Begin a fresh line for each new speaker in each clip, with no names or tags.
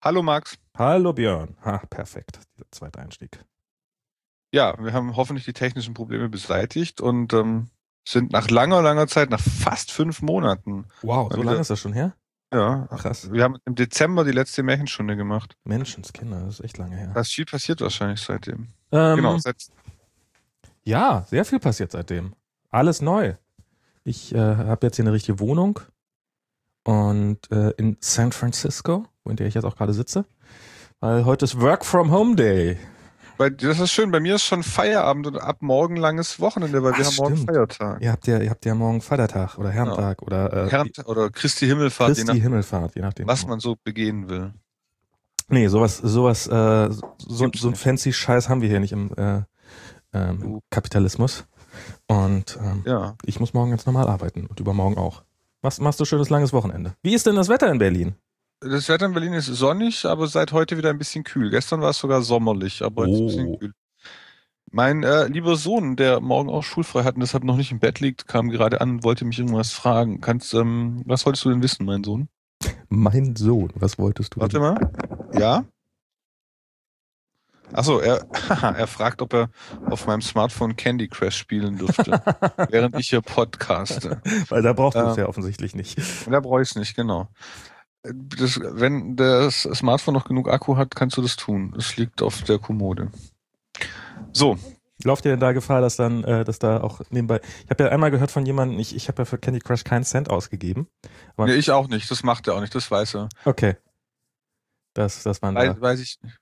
Hallo Max.
Hallo Björn. Ha, perfekt. Der zweite Einstieg.
Ja, wir haben hoffentlich die technischen Probleme beseitigt und sind nach langer, langer Zeit, nach fast 5 Monaten,
Wow,
mal
so lange
wieder,
ist das schon her?
ja,
Krass.
wir haben im Dezember die letzte Märchenstunde gemacht.
Menschenskinder, das ist echt lange her.
Da ist viel passiert wahrscheinlich seitdem. Genau,
Ähm, ja, sehr viel passiert seitdem. Alles neu. Ich habe jetzt hier eine richtige Wohnung und in San Francisco, in der ich jetzt auch gerade sitze, weil heute ist Work from Home Day.
das ist schön, bei mir ist schon Feierabend und ab morgen langes Wochenende, weil
Ach,
wir haben morgen
stimmt.
Feiertag.
Ihr habt ja morgen Vatertag oder
Ja.
Herrentag oder
Herrn oder Christi Himmelfahrt, je
Christi
nachdem,
Himmelfahrt, je nachdem.
was man so begehen will.
Nee, so ein
Gibt's nicht.
fancy Scheiß haben wir hier nicht im
Du,
Kapitalismus. Und
ja.
ich muss morgen ganz normal arbeiten und übermorgen auch. Was machst du schönes langes Wochenende? Wie ist denn das Wetter in Berlin?
Das Wetter in Berlin ist sonnig, aber seit heute wieder ein bisschen kühl. Gestern war es sogar sommerlich, aber heute ist es ein bisschen
Oh,
kühl. Mein lieber Sohn, der morgen auch schulfrei hat und deshalb noch nicht im Bett liegt, kam gerade an und wollte mich irgendwas fragen. Was wolltest du denn wissen, mein Sohn?
mein Sohn, was wolltest du
Warte
denn?
mal. Ja? Achso, er fragt, ob er auf meinem Smartphone Candy Crush spielen dürfte, während ich hier podcaste.
Weil da brauchst du es
Äh,
ja offensichtlich nicht.
Da brauche ich es nicht, genau. Wenn das Smartphone noch genug Akku hat, kannst du das tun. Es liegt auf der Kommode. So,
Lauft dir denn da Gefahr, dass da auch nebenbei. Ich habe ja einmal gehört von jemandem, ich habe ja für Candy Crush keinen Cent ausgegeben. Aber
nee, ich auch nicht. Das macht er auch nicht. Das weiß er.
okay, das waren da.
Weiß ich nicht.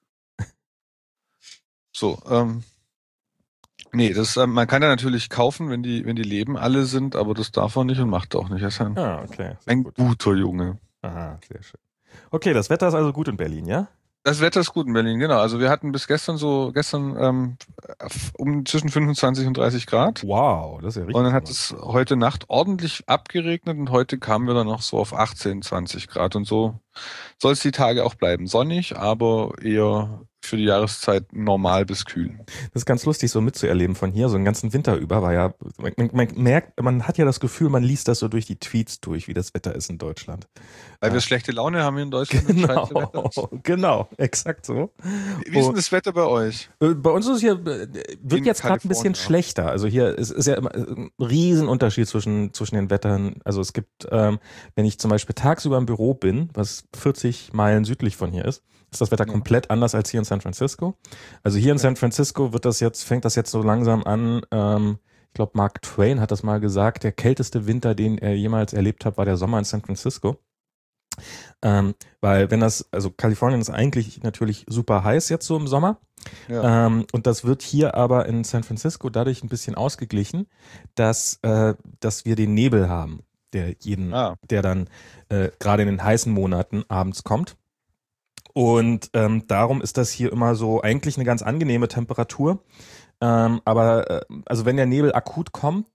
So, nee, man kann ja natürlich kaufen, wenn die Leben alle sind, aber das darf er nicht und macht er auch nicht. Er ist
Ah, okay, sehr
ein
gut.
guter Junge.
Aha, sehr schön. Okay, das Wetter ist also gut in Berlin, ja?
Das Wetter ist gut in Berlin, genau. Also wir hatten bis gestern zwischen 25 und 30 Grad.
Wow, das ist ja
Und
richtig
dann hat
Sommer.
es heute Nacht ordentlich abgeregnet und heute kamen wir dann noch so auf 18, 20 Grad. Und so soll es die Tage auch bleiben. Sonnig, aber eher für die Jahreszeit normal bis kühl.
Das ist ganz lustig, so mitzuerleben von hier. So einen ganzen Winter über war ja, man merkt, man hat ja das Gefühl, man liest das so durch die Tweets durch, wie das Wetter ist in Deutschland.
Weil wir schlechte Laune haben hier in Deutschland und scheiße Wetter
Genau,
ist.
genau, exakt so.
Wie ist denn
Und
das Wetter bei euch
bei uns ist es hier, wird
in
jetzt gerade ein bisschen
Kalifornien?
schlechter. Also hier ist ja immer ein Riesenunterschied zwischen den Wettern. Also es gibt, wenn ich zum Beispiel tagsüber im Büro bin, was 40 Meilen südlich von hier ist das Wetter
Ja.
komplett anders als hier in San Francisco. Also hier in
Okay.
San Francisco fängt das jetzt so langsam an. Ich glaube, Mark Twain hat das mal gesagt, der kälteste Winter, den er jemals erlebt hat, war der Sommer in San Francisco. Weil also Kalifornien ist eigentlich natürlich super heiß jetzt so im Sommer.
Ja.
Und das wird hier aber in San Francisco dadurch ein bisschen ausgeglichen, dass wir den Nebel haben,
Ah,
der dann gerade in den heißen Monaten abends kommt. Und darum ist das hier immer so eigentlich eine ganz angenehme Temperatur. Aber also wenn der Nebel akut kommt,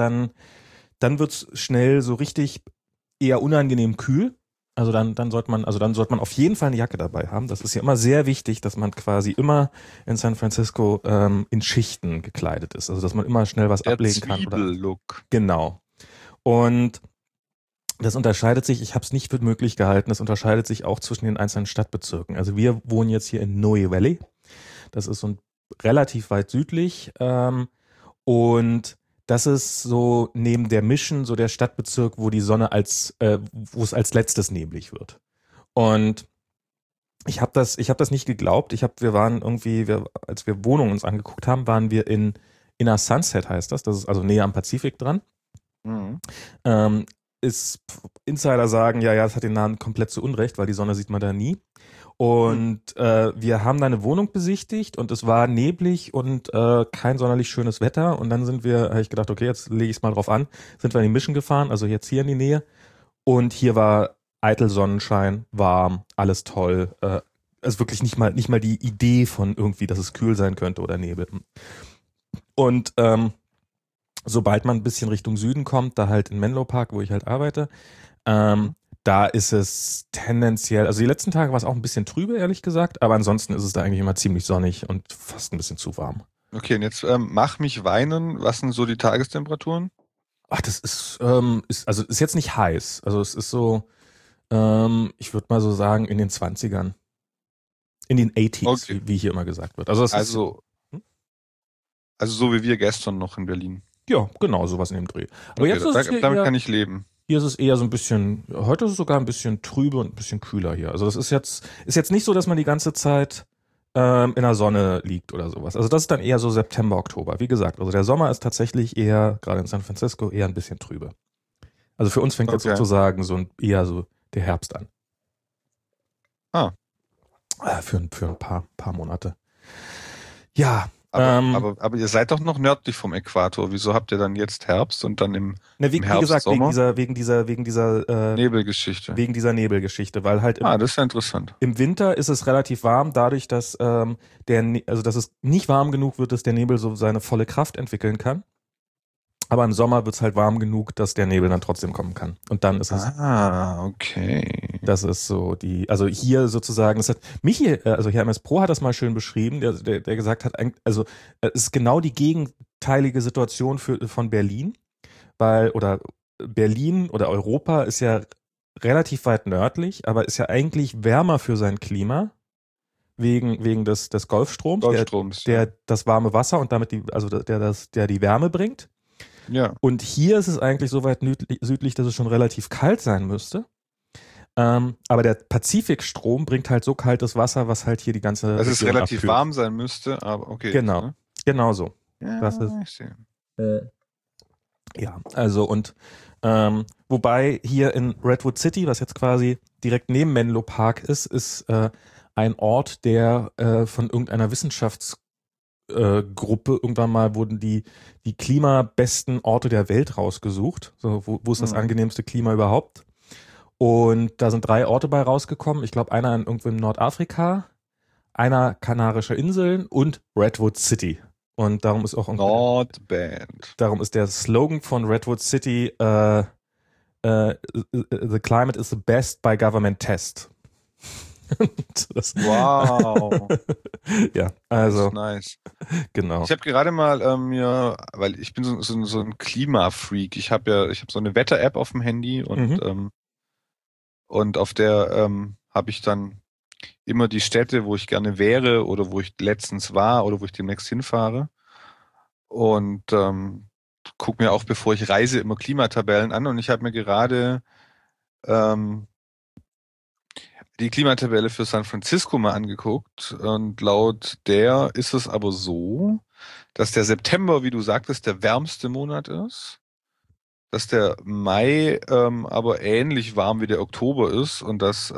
dann wird's schnell so richtig eher unangenehm kühl. Also dann sollte man auf jeden Fall eine Jacke dabei haben. Das ist ja immer sehr wichtig, dass man quasi immer in San Francisco in Schichten gekleidet ist. Also dass man immer schnell was
der
ablegen kann oder
Zwiebellook.
genau. Und das unterscheidet sich, ich habe es nicht für möglich gehalten, das unterscheidet sich auch zwischen den einzelnen Stadtbezirken. Also wir wohnen jetzt hier in Noe Valley. Das ist so relativ weit südlich. Und das ist so neben der Mission so der Stadtbezirk, wo die Sonne wo es als letztes neblig wird. Und ich habe das nicht geglaubt. Wir waren irgendwie, als wir Wohnungen uns angeguckt haben, waren wir in Inner Sunset heißt das. Das ist also näher am Pazifik dran.
Mhm.
Ähm, Insider sagen, ja, das hat den Namen komplett zu Unrecht, weil die Sonne sieht man da nie.
Hm.
Und wir haben da eine Wohnung besichtigt und es war neblig und kein sonderlich schönes Wetter. Und dann habe ich gedacht, okay, jetzt lege ich es mal drauf an. Sind wir in die Mission gefahren, also jetzt hier in die Nähe. Und hier war eitel Sonnenschein, warm, alles toll. Also wirklich nicht mal die Idee von irgendwie, dass es kühl sein könnte oder Nebel. Und sobald man ein bisschen Richtung Süden kommt, da halt in Menlo Park, wo ich halt arbeite,
Mhm.
da ist es tendenziell, also die letzten Tage war es auch ein bisschen trübe, ehrlich gesagt, aber ansonsten ist es da eigentlich immer ziemlich sonnig und fast ein bisschen zu warm.
Okay, und jetzt mach mich weinen. Was sind so die Tagestemperaturen?
Ach, das also ist jetzt nicht heiß. Also es ist so, ich würde mal so sagen, in den Zwanzigern. In den 80s,
Okay.
wie hier immer gesagt wird. Also, das
Also so wie wir gestern noch in Berlin.
ja, genau, sowas in dem Dreh. Aber
Okay,
jetzt ist es
damit kann ich leben.
hier ist es eher so ein bisschen, heute ist es sogar ein bisschen trübe und ein bisschen kühler hier. Also das ist jetzt nicht so, dass man die ganze Zeit in der Sonne liegt oder sowas. Also das ist dann eher so September, Oktober. Wie gesagt, also der Sommer ist tatsächlich eher, gerade in San Francisco, eher ein bisschen trübe. Also für uns fängt jetzt
Okay.
sozusagen eher so der Herbst an.
Ah.
Für ein paar Monate. Ja.
Aber ihr seid doch noch nördlich vom Äquator. Wieso habt ihr dann jetzt Herbst und dann im
wie
Herbst,
gesagt,
Sommer?
wegen dieser
Nebelgeschichte.
wegen dieser Nebelgeschichte, weil halt
Das ist ja interessant.
im Winter ist es relativ warm, dadurch, dass dass es nicht warm genug wird, dass der Nebel so seine volle Kraft entwickeln kann. Aber im Sommer wird es halt warm genug, dass der Nebel dann trotzdem kommen kann. Und dann ist es.
Okay.
Das ist so also hier sozusagen, das hat Michi, also hier MS Pro hat das mal schön beschrieben, der gesagt hat, also es ist genau die gegenteilige Situation von Berlin, oder Berlin oder Europa ist ja relativ weit nördlich, aber ist ja eigentlich wärmer für sein Klima wegen des Golfstroms, der das warme Wasser und damit der die Wärme bringt.
Ja.
Und hier ist es eigentlich so weit südlich, dass es schon relativ kalt sein müsste. Aber der Pazifikstrom bringt halt so kaltes Wasser, was halt hier die ganze
Dass es
Region
relativ
abkühlt.
warm sein müsste, aber okay.
Genau,
Ne?
genau so.
Ja,
Das ist,
ich sehe.
ja, also und wobei hier in Redwood City, was jetzt quasi direkt neben Menlo Park ist ein Ort, der von irgendeiner Wissenschaftsgruppe irgendwann mal wurden die klimabesten Orte der Welt rausgesucht, so wo ist das angenehmste Klima überhaupt. Und da sind 3 Orte bei rausgekommen. Ich glaube, einer irgendwo in Nordafrika, einer Kanarische Inseln und Redwood City. Und darum ist auch
Not bad.
Darum ist der Slogan von Redwood City The climate is the best by government test.
Wow.
Ja, also
nice.
genau.
Ich habe gerade mal weil ich bin so ein Klimafreak. Ich habe so eine Wetter-App auf dem Handy und auf der habe ich dann immer die Städte, wo ich gerne wäre oder wo ich letztens war oder wo ich demnächst hinfahre. Und gucke mir auch, bevor ich reise, immer Klimatabellen an. Und ich habe mir gerade die Klimatabelle für San Francisco mal angeguckt. Und laut der ist es aber so, dass der September, wie du sagtest, der wärmste Monat ist. Dass der Mai aber ähnlich warm wie der Oktober ist und dass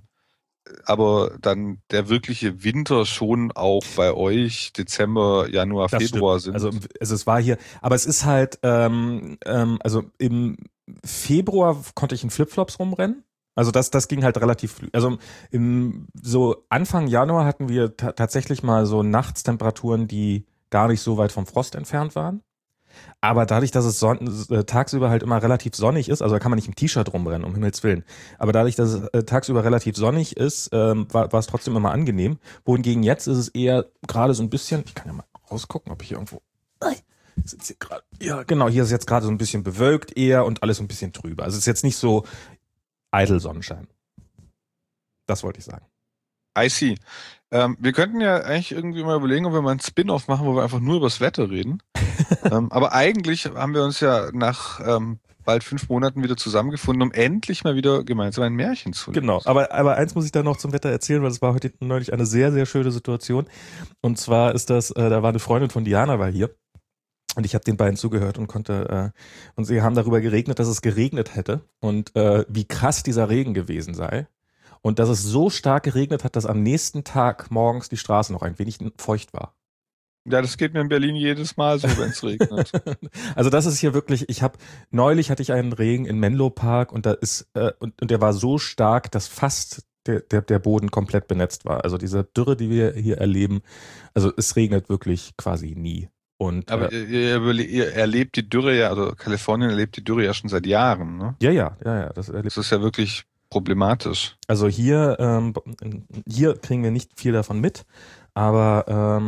aber dann der wirkliche Winter schon auch bei euch Dezember, Januar,
Das
Februar
stimmt.
sind.
Also es war hier, aber es ist halt, also im Februar konnte ich in Flipflops rumrennen. Also das ging halt relativ, also so Anfang Januar hatten wir tatsächlich mal so Nachtstemperaturen, die gar nicht so weit vom Frost entfernt waren. Aber dadurch, dass es tagsüber halt immer relativ sonnig ist, also da kann man nicht im T-Shirt rumrennen, um Himmels Willen. Aber dadurch, dass es tagsüber relativ sonnig ist, war es trotzdem immer angenehm. Wohingegen jetzt ist es eher gerade so ein bisschen, ich kann ja mal rausgucken, ob ich hier irgendwo, sitzt hier gerade, ja genau, hier ist jetzt gerade so ein bisschen bewölkt eher und alles so ein bisschen trüber. Also es ist jetzt nicht so eitel Sonnenschein. Das wollte ich sagen.
I see. Wir könnten ja eigentlich irgendwie mal überlegen, ob wir mal einen Spin-off machen, wo wir einfach nur über das Wetter reden. Aber eigentlich haben wir uns ja nach bald 5 Monaten wieder zusammengefunden, um endlich mal wieder gemeinsam ein Märchen zu lesen.
Genau, aber eins muss ich da noch zum Wetter erzählen, weil es war heute neulich eine sehr, sehr schöne Situation. Und zwar ist das, da war eine Freundin von Diana war hier. Und ich habe den beiden zugehört und und sie haben darüber geregnet, dass es geregnet hätte und wie krass dieser Regen gewesen sei. Und dass es so stark geregnet hat, dass am nächsten Tag morgens die Straße noch ein wenig feucht war.
Ja, das geht mir in Berlin jedes Mal so, wenn es regnet.
Also das ist hier wirklich, neulich hatte ich einen Regen in Menlo Park und da ist, und der war so stark, dass fast der Boden komplett benetzt war. Also diese Dürre, die wir hier erleben, also es regnet wirklich quasi nie. Und,
aber ihr erlebt die Dürre ja, also Kalifornien erlebt die Dürre ja schon seit Jahren, ne?
Ja. Das
ist ja wirklich problematisch.
Also hier kriegen wir nicht viel davon mit, aber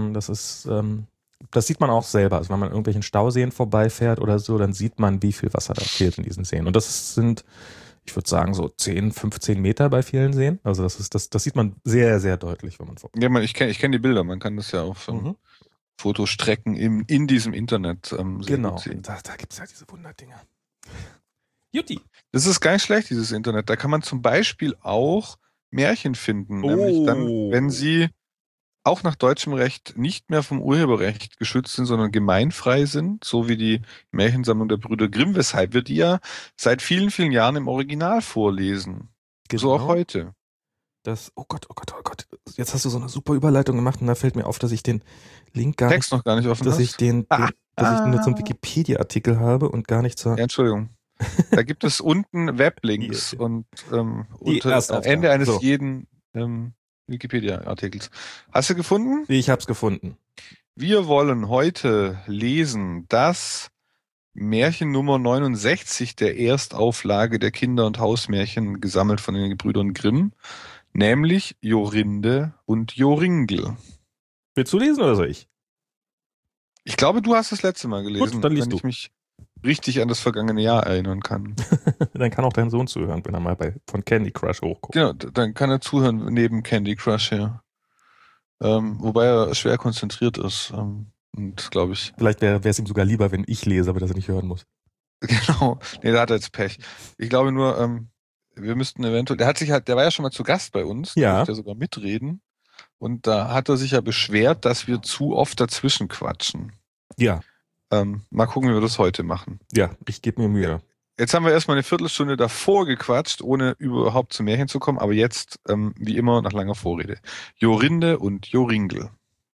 das sieht man auch selber. Also wenn man an irgendwelchen Stauseen vorbeifährt oder so, dann sieht man, wie viel Wasser da fehlt in diesen Seen. Und das sind, ich würde sagen, so 10, 15 Meter bei vielen Seen. Also das sieht man sehr, sehr deutlich, wenn man vor.
Ja, ich kenn die Bilder, man kann das ja auf
Mhm.
Fotostrecken in diesem Internet sehr gut
Genau,
sehen.
da gibt es ja diese Wunderdinger. Jutti.
Das ist gar nicht schlecht, dieses Internet. Da kann man zum Beispiel auch Märchen finden, nämlich dann, wenn
Oh.
sie auch nach deutschem Recht nicht mehr vom Urheberrecht geschützt sind, sondern gemeinfrei sind, so wie die Märchensammlung der Brüder Grimm, weshalb wir die ja seit vielen, vielen Jahren im Original vorlesen. So auch
Genau.
heute.
Oh Gott, oh Gott, oh Gott. Jetzt hast du so eine super Überleitung gemacht und da fällt mir auf, dass ich den Link gar
Text
nicht,
noch gar nicht offen
dass ich
hast?
dass ich den nur zum
Ah.
Wikipedia-Artikel habe und gar nicht zur
Ja, Entschuldigung. Da gibt es unten
hier,
Weblinks
hier.
und
Die
unter am Ende
Erstaufgabe.
eines
So,
jeden Wikipedia-Artikels. Hast du gefunden?
ich hab's gefunden.
Wir wollen heute lesen das Märchen Nummer 69 der Erstauflage der Kinder- und Hausmärchen, gesammelt von den Gebrüdern Grimm, nämlich Jorinde und Joringel.
Willst du lesen oder soll ich?
Ich glaube, du hast das letzte Mal
Gut,
gelesen,
dann liest
wenn
du.
ich mich richtig an das vergangene Jahr erinnern kann.
Dann kann auch dein Sohn zuhören, wenn er mal von Candy Crush hochguckt.
Genau, dann kann er zuhören neben Candy Crush her. Wobei er schwer konzentriert ist. Und glaube ich,
Vielleicht wäre es ihm sogar lieber, wenn ich lese, aber dass er nicht hören muss.
genau, nee, da hat er jetzt Pech. Ich glaube nur, wir müssten eventuell, der war ja schon mal zu Gast bei uns, der
Ja,
durfte ja sogar mitreden. Und da hat er sich ja beschwert, dass wir zu oft dazwischen quatschen.
ja,
Mal gucken, wie wir das heute machen.
ja, ich gebe mir Mühe.
Jetzt haben wir erstmal eine Viertelstunde davor gequatscht, ohne überhaupt zum Märchen zu kommen, aber jetzt, wie immer, nach langer Vorrede. Jorinde und Joringel.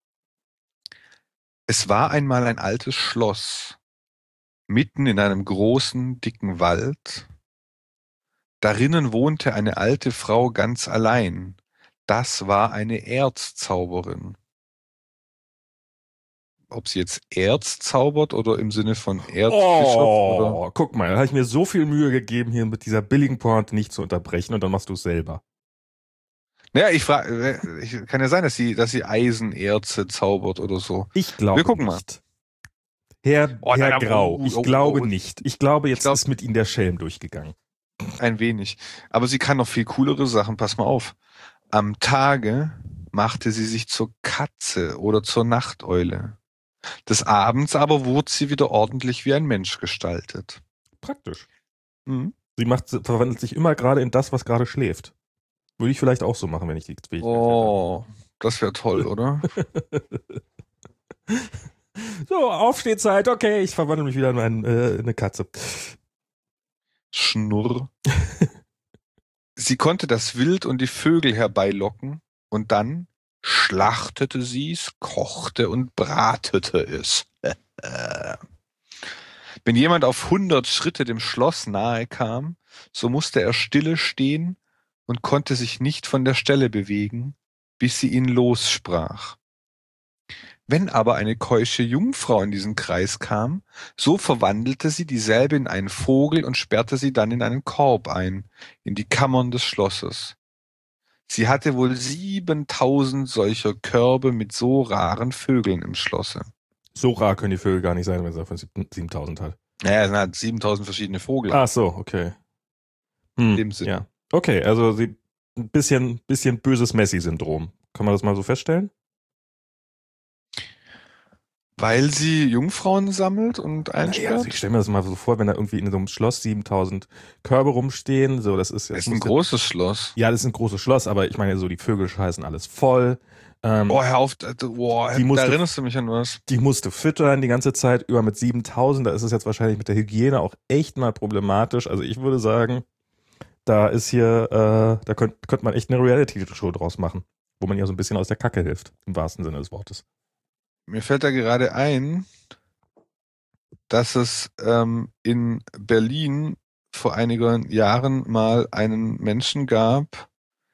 Es war einmal ein altes Schloss, mitten in einem großen, dicken Wald. Darinnen wohnte eine alte Frau ganz allein. Das war eine Erzzauberin. Ob sie jetzt Erz zaubert oder im Sinne von Erzbischof oder.
Oh, guck mal, da habe ich mir so viel Mühe gegeben, hier mit dieser billigen Pointe nicht zu unterbrechen und dann machst du es selber.
Naja, kann ja sein, dass sie Eisenerze zaubert oder so.
Ich
Wir
glaube
gucken mal.
nicht.
Oh,
Herr
nein, aber,
Grau, ich glaube
oh.
nicht. Ich glaube,
Ich
jetzt
glaube,
ist mit Ihnen der Schelm durchgegangen.
ein wenig. Aber sie kann noch viel coolere Sachen. Pass mal auf. Am Tage machte sie sich zur Katze oder zur Nachteule. Des Abends aber wurde sie wieder ordentlich wie ein Mensch gestaltet.
Praktisch.
Mhm.
Verwandelt sich immer gerade in das, was gerade schläft. Würde ich vielleicht auch so machen, wenn ich die Fähigkeit
Oh, das wäre toll, oder?
hätte. So, Aufstehzeit, okay, ich verwandle mich wieder in eine Katze.
Schnurr. Sie konnte das Wild und die Vögel herbeilocken und dann schlachtete sie's, kochte und bratete es. Wenn jemand auf 100 Schritte dem Schloss nahe kam, so musste er stille stehen und konnte sich nicht von der Stelle bewegen, bis sie ihn lossprach. Wenn aber eine keusche Jungfrau in diesen Kreis kam, so verwandelte sie dieselbe in einen Vogel und sperrte sie dann in einen Korb ein, in die Kammern des Schlosses. Sie hatte wohl 7.000 solcher Körbe mit so raren Vögeln im Schlosse.
So rar können die Vögel gar nicht sein, wenn sie davon 7000 hat.
Naja, es hat 7.000 verschiedene Vogel.
Ach so, okay.
In dem Sinne.
Ja. Okay, also ein bisschen böses Messi-Syndrom. Kann man das mal so feststellen?
Weil sie Jungfrauen sammelt und
Naja, also ich
einsperrt?
stelle mir das mal so vor, wenn da irgendwie in so einem Schloss 7000 Körbe rumstehen, so, das ist
Das
jetzt,
ist ein großes Schloss.
ja, das ist ein großes Schloss, aber ich meine, so die Vögel scheißen alles voll.
Oh, hör auf, da erinnerst du mich an was.
Die musste füttern die ganze Zeit über mit 7000. Da ist es jetzt wahrscheinlich mit der Hygiene auch echt mal problematisch. Also ich würde sagen, da ist hier, da könnte man echt eine Reality-Show draus machen, wo man ja so ein bisschen aus der Kacke hilft, im wahrsten Sinne des Wortes.
Mir fällt da gerade ein, dass es in Berlin vor einigen Jahren mal einen Menschen gab,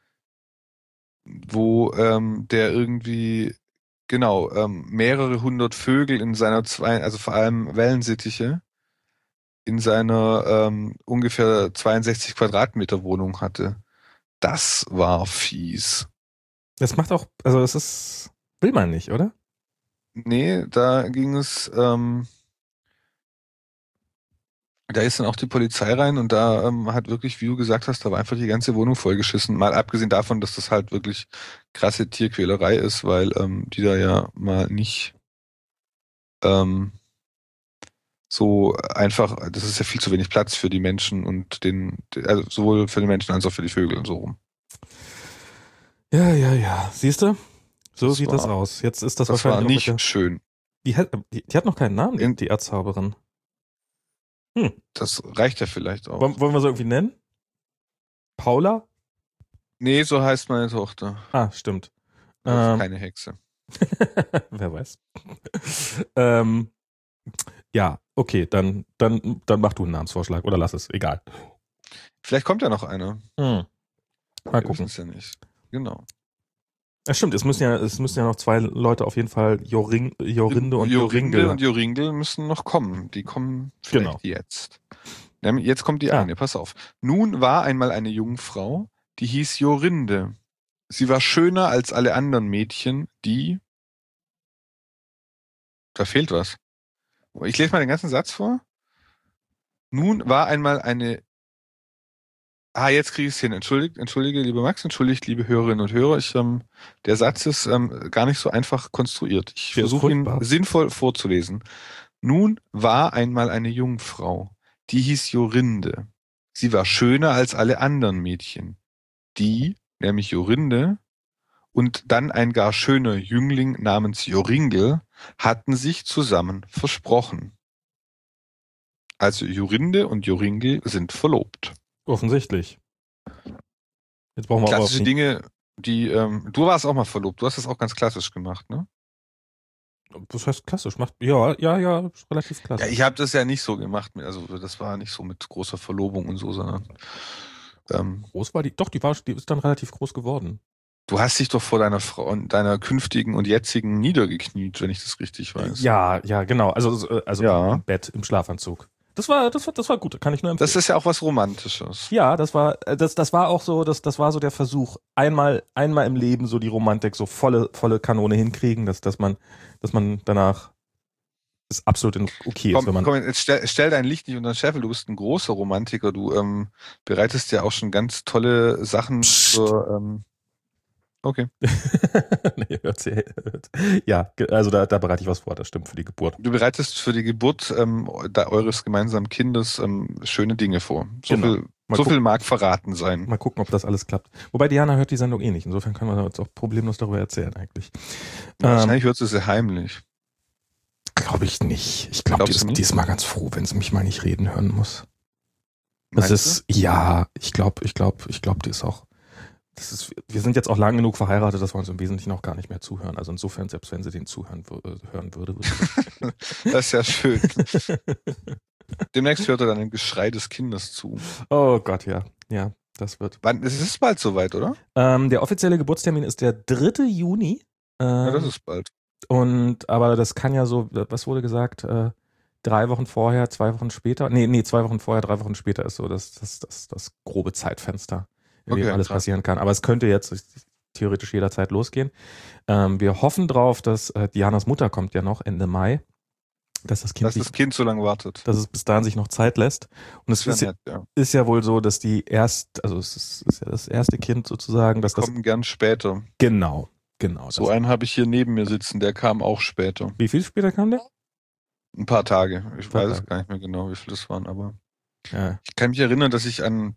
wo der irgendwie, genau, mehrere hundert Vögel in seiner also vor allem Wellensittiche, in seiner ungefähr 62 Quadratmeter Wohnung hatte. Das war fies.
Das macht auch, also will man nicht, oder?
Nee, da ging es, Da ist dann auch die Polizei rein und da hat wirklich, wie du gesagt hast, da war einfach die ganze Wohnung vollgeschissen. Mal abgesehen davon, dass das halt wirklich krasse Tierquälerei ist, weil die da ja mal nicht ähm, so einfach, das ist ja viel zu wenig Platz für die Menschen und also sowohl für die Menschen als auch für die Vögel und so rum.
Ja. Siehst du? So
Das
sieht das
war,
aus. Jetzt ist das
das war
wahrscheinlich auch mit
nicht
der.
schön.
Die hat noch keinen Namen,
In,
die Erzhauberin. Hm.
Das reicht ja vielleicht auch.
Wollen wir so irgendwie nennen? Paula?
Nee, so heißt meine Tochter.
Ah, stimmt.
Das ist keine Hexe.
Wer weiß. Ja, okay, dann mach du einen Namensvorschlag oder lass es, egal.
Vielleicht kommt ja noch einer.
Mal
Wir wissen
gucken.
es ja nicht. Genau.
Ja, stimmt, es müssen ja noch zwei Leute auf jeden Fall, Jorinde und
Jorinde und
Joringel.
Joringel müssen noch kommen. Die kommen vielleicht
Genau.
jetzt. Jetzt kommt die eine, pass auf. Nun war einmal eine Jungfrau, die hieß Jorinde. Sie war schöner als alle anderen Mädchen, die... Da fehlt was. Ich lese mal den ganzen Satz vor. Nun war einmal eine... jetzt kriege ich es hin. Entschuldige, lieber Max, entschuldigt, liebe Hörerinnen und Hörer. Der Satz ist gar nicht so einfach konstruiert. Ich
Der ist
versuche ihn
furchtbar.
sinnvoll vorzulesen. Nun war einmal eine Jungfrau, die hieß Jorinde. Sie war schöner als alle anderen Mädchen. Die, nämlich Jorinde, und dann ein gar schöner Jüngling namens Joringel hatten sich zusammen versprochen. Also Jorinde und Joringel sind verlobt.
Offensichtlich. Jetzt brauchen wir aber
Klassische Dinge, die, du warst auch mal verlobt, du hast das auch ganz klassisch gemacht, ne?
Was heißt klassisch? Ja, ist relativ
Ja,
klassisch.
ich habe das ja nicht so gemacht, also das war nicht so mit großer Verlobung und so, sondern
Groß war die? Doch, die ist dann relativ groß geworden.
du hast dich doch vor deiner Frau und deiner künftigen und jetzigen niedergekniet, wenn ich das richtig weiß.
Ja, genau. Also
Ja.
im Bett, im Schlafanzug. Das war gut, kann ich nur empfehlen.
Das ist ja auch was Romantisches.
Ja, das war auch so, das war so der Versuch, einmal im Leben so die Romantik so volle Kanone hinkriegen, dass man danach ist absolut okay ist, wenn man.
Komm, jetzt stell dein Licht nicht unter den Scheffel, du bist ein großer Romantiker, du bereitest ja auch schon ganz tolle Sachen für, okay.
Nee, ja, also da bereite ich was vor, das stimmt für die Geburt.
Du bereitest für die Geburt eures gemeinsamen Kindes schöne Dinge vor.
Genau.
So viel mag verraten sein.
Mal gucken, ob das alles klappt. Wobei Diana hört die Sendung eh nicht, insofern können wir uns auch problemlos darüber erzählen eigentlich.
Wahrscheinlich hört sie es heimlich.
Glaube ich nicht. Ich glaube, die ist mal ganz froh, wenn sie mich mal nicht reden hören muss. Das ist, ja, ich glaube, die ist auch, wir sind jetzt auch lang genug verheiratet, dass wir uns im Wesentlichen auch gar nicht mehr zuhören. Also insofern, selbst wenn sie den hören würde.
Das ist ja schön. Demnächst hört er dann dem Geschrei des Kindes zu.
Oh Gott, ja. Ja, das wird.
Es ist bald soweit, oder?
Der offizielle Geburtstermin ist der 3. Juni.
Ja, das ist bald.
Aber das kann ja so, was wurde gesagt, 3 Wochen vorher, 2 Wochen später. Nee, 2 Wochen vorher, 3 Wochen später ist so das grobe Zeitfenster, in dem alles passieren kann. Aber es könnte jetzt theoretisch jederzeit losgehen. Wir hoffen drauf, dass Dianas Mutter kommt ja noch Ende Mai. Dass das Kind
so lange wartet.
Dass es bis dahin sich noch Zeit lässt. Und es ist ja wohl so, dass es ist ja das erste Kind sozusagen, dass
kommen gern später.
Genau.
So einen habe ich hier neben mir sitzen, der kam auch später.
Wie viel später kam der?
Ein paar Tage. Ich weiß es gar nicht mehr genau, wie viel das waren, aber
ja.
Ich kann mich erinnern, dass ich an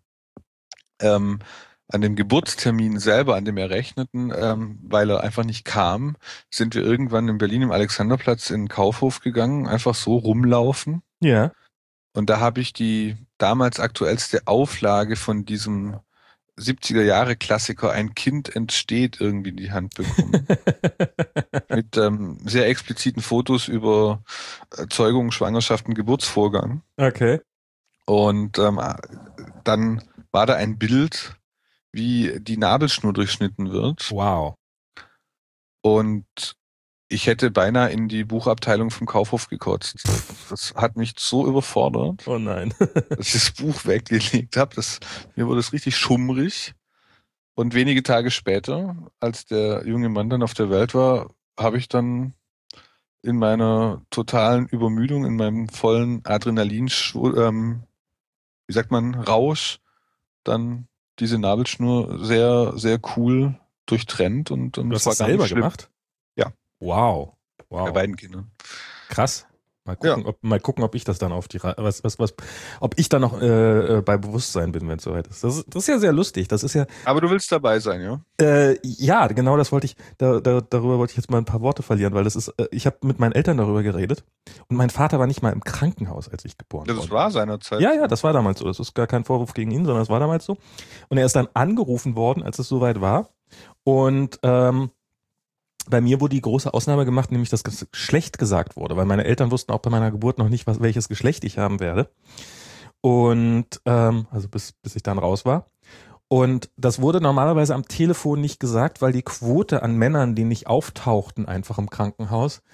dem Geburtstermin selber, an dem Errechneten, weil er einfach nicht kam, sind wir irgendwann in Berlin im Alexanderplatz in den Kaufhof gegangen, einfach so rumlaufen.
Ja.
Und da habe ich die damals aktuellste Auflage von diesem 70er-Jahre-Klassiker Ein Kind entsteht irgendwie in die Hand bekommen. Mit sehr expliziten Fotos über Zeugung, Schwangerschaften, Geburtsvorgang.
Okay.
Und dann war da ein Bild, wie die Nabelschnur durchschnitten wird.
Wow.
Und ich hätte beinahe in die Buchabteilung vom Kaufhof gekotzt. Das hat mich so überfordert.
Oh nein.
Dass ich das Buch weggelegt habe. Mir wurde es richtig schummrig. Und wenige Tage später, als der junge Mann dann auf der Welt war, habe ich dann in meiner totalen Übermüdung, in meinem vollen Adrenalin, wie sagt man, Rausch, dann diese Nabelschnur sehr, sehr cool durchtrennt und
Du
es
hast
war
das
gar nicht
selber
schlimm.
gemacht?
Ja,
Wow.
bei
Wow.
beiden Kindern.
Krass.
Ja,
Mal gucken, ob ich das dann auf die ob ich dann noch bei Bewusstsein bin, wenn es soweit ist. Das ist ja sehr lustig. Das ist ja,
aber du willst dabei sein, ja?
ja, genau, das wollte ich, darüber wollte ich jetzt mal ein paar Worte verlieren, weil das ist, ich habe mit meinen Eltern darüber geredet und mein Vater war nicht mal im Krankenhaus, als ich geboren
Das
worden
war
bin.
seinerzeit
Ja,
so.
ja, das war damals so. Das ist gar kein Vorwurf gegen ihn, sondern es war damals so. Und er ist dann angerufen worden, als es soweit war. Und bei mir wurde die große Ausnahme gemacht, nämlich dass Geschlecht gesagt wurde, weil meine Eltern wussten auch bei meiner Geburt noch nicht, welches Geschlecht ich haben werde. Und also bis ich dann raus war. Und das wurde normalerweise am Telefon nicht gesagt, weil die Quote an Männern, die nicht auftauchten, einfach im Krankenhaus,